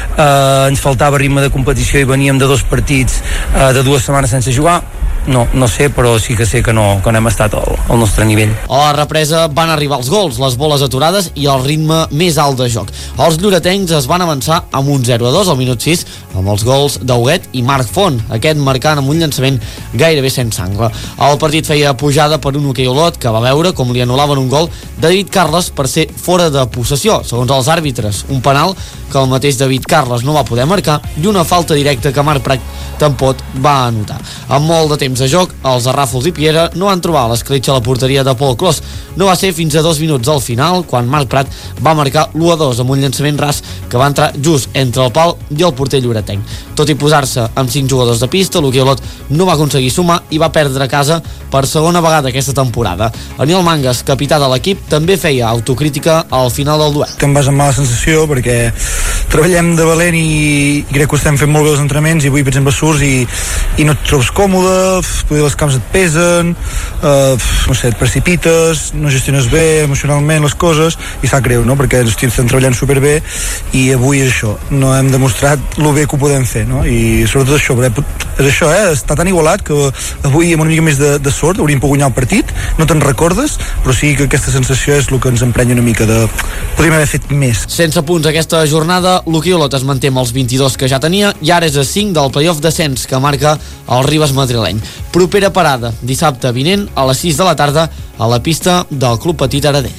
eh, ens faltava ritme de competició i veníem de dos partits eh, de dues setmanes sense jugar. No, no sé, però sí que sé que no, que no hem estat al, al nostre nivell. A la represa van arribar els gols, les boles aturades i el ritme més alt de joc. Els lloretencs es van avançar amb un zero a dos al minut sis, amb els gols d'Huguet i Marc Font, aquest marcant amb un llançament gairebé sense angle. El partit feia pujada per un hoquei Olot, que va veure com li anul·laven un gol de David Carles per ser fora de possessió, segons els àrbitres. Un penal que el mateix David Carles no va poder marcar i una falta directa que Marc Prat Tampot va anotar. Amb molt de temps de joc, els de Ràfols i Piera no van trobar l'escletxa a la porteria de Pol Clos. No va ser fins a dos minuts al final, quan Marc Prat va marcar l'u a dos amb un llançament ras que va entrar just entre el pal i el porter lloretenc. Tot i posar-se amb cinc jugadors de pista, l'Hoquei Olot no va aconseguir sumar i va perdre a casa per segona vegada aquesta temporada. Aniol Mangas, capità de l'equip, també feia autocrítica al final del duel. Que em vas amb mala sensació perquè treballem de valent i, i crec que ho estem fent molt bé els entrenaments i avui, per exemple, surts i, i no et trobes còmode, poder els camps et pesen, eh, no sé, et precipites, no gestiones bé emocionalment les coses i sap greu, no? Perquè hosti, estem treballant superbé i avui és això, no hem demostrat lo bé que ho podem fer, no? I sobretot això, és això, eh? Està tan igualat que avui amb una mica més de, de sort hauríem pogut guanyar el partit, no te'n recordes, però sí que aquesta sensació és el que ens emprenya una mica de podríem haver fet més. Sense punts aquesta jornada, l'Hoquei Olot es manté amb els vint-i-dos que ja tenia i ara és a cinc del play-off descens que marca el Ribes madrileny. Propera parada, dissabte vinent a les sis de la tarda a la pista del Club Petit Aradell.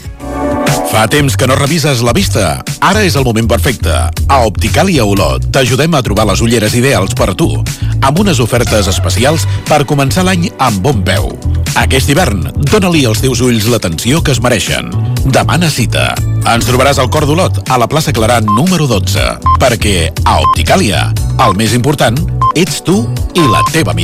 Fa temps que no revises la vista? Ara és el moment perfecte. A Opticàlia Olot t'ajudem a trobar les ulleres ideals per a tu, amb unes ofertes especials per començar l'any amb bon peu. Aquest hivern, dóna-li als teus ulls l'atenció que es mereixen. Demana cita. Ens trobaràs al Cor d'Olot, a la plaça Clarà número dotze, perquè a Opticàlia, el més important ets tu i la teva mirada.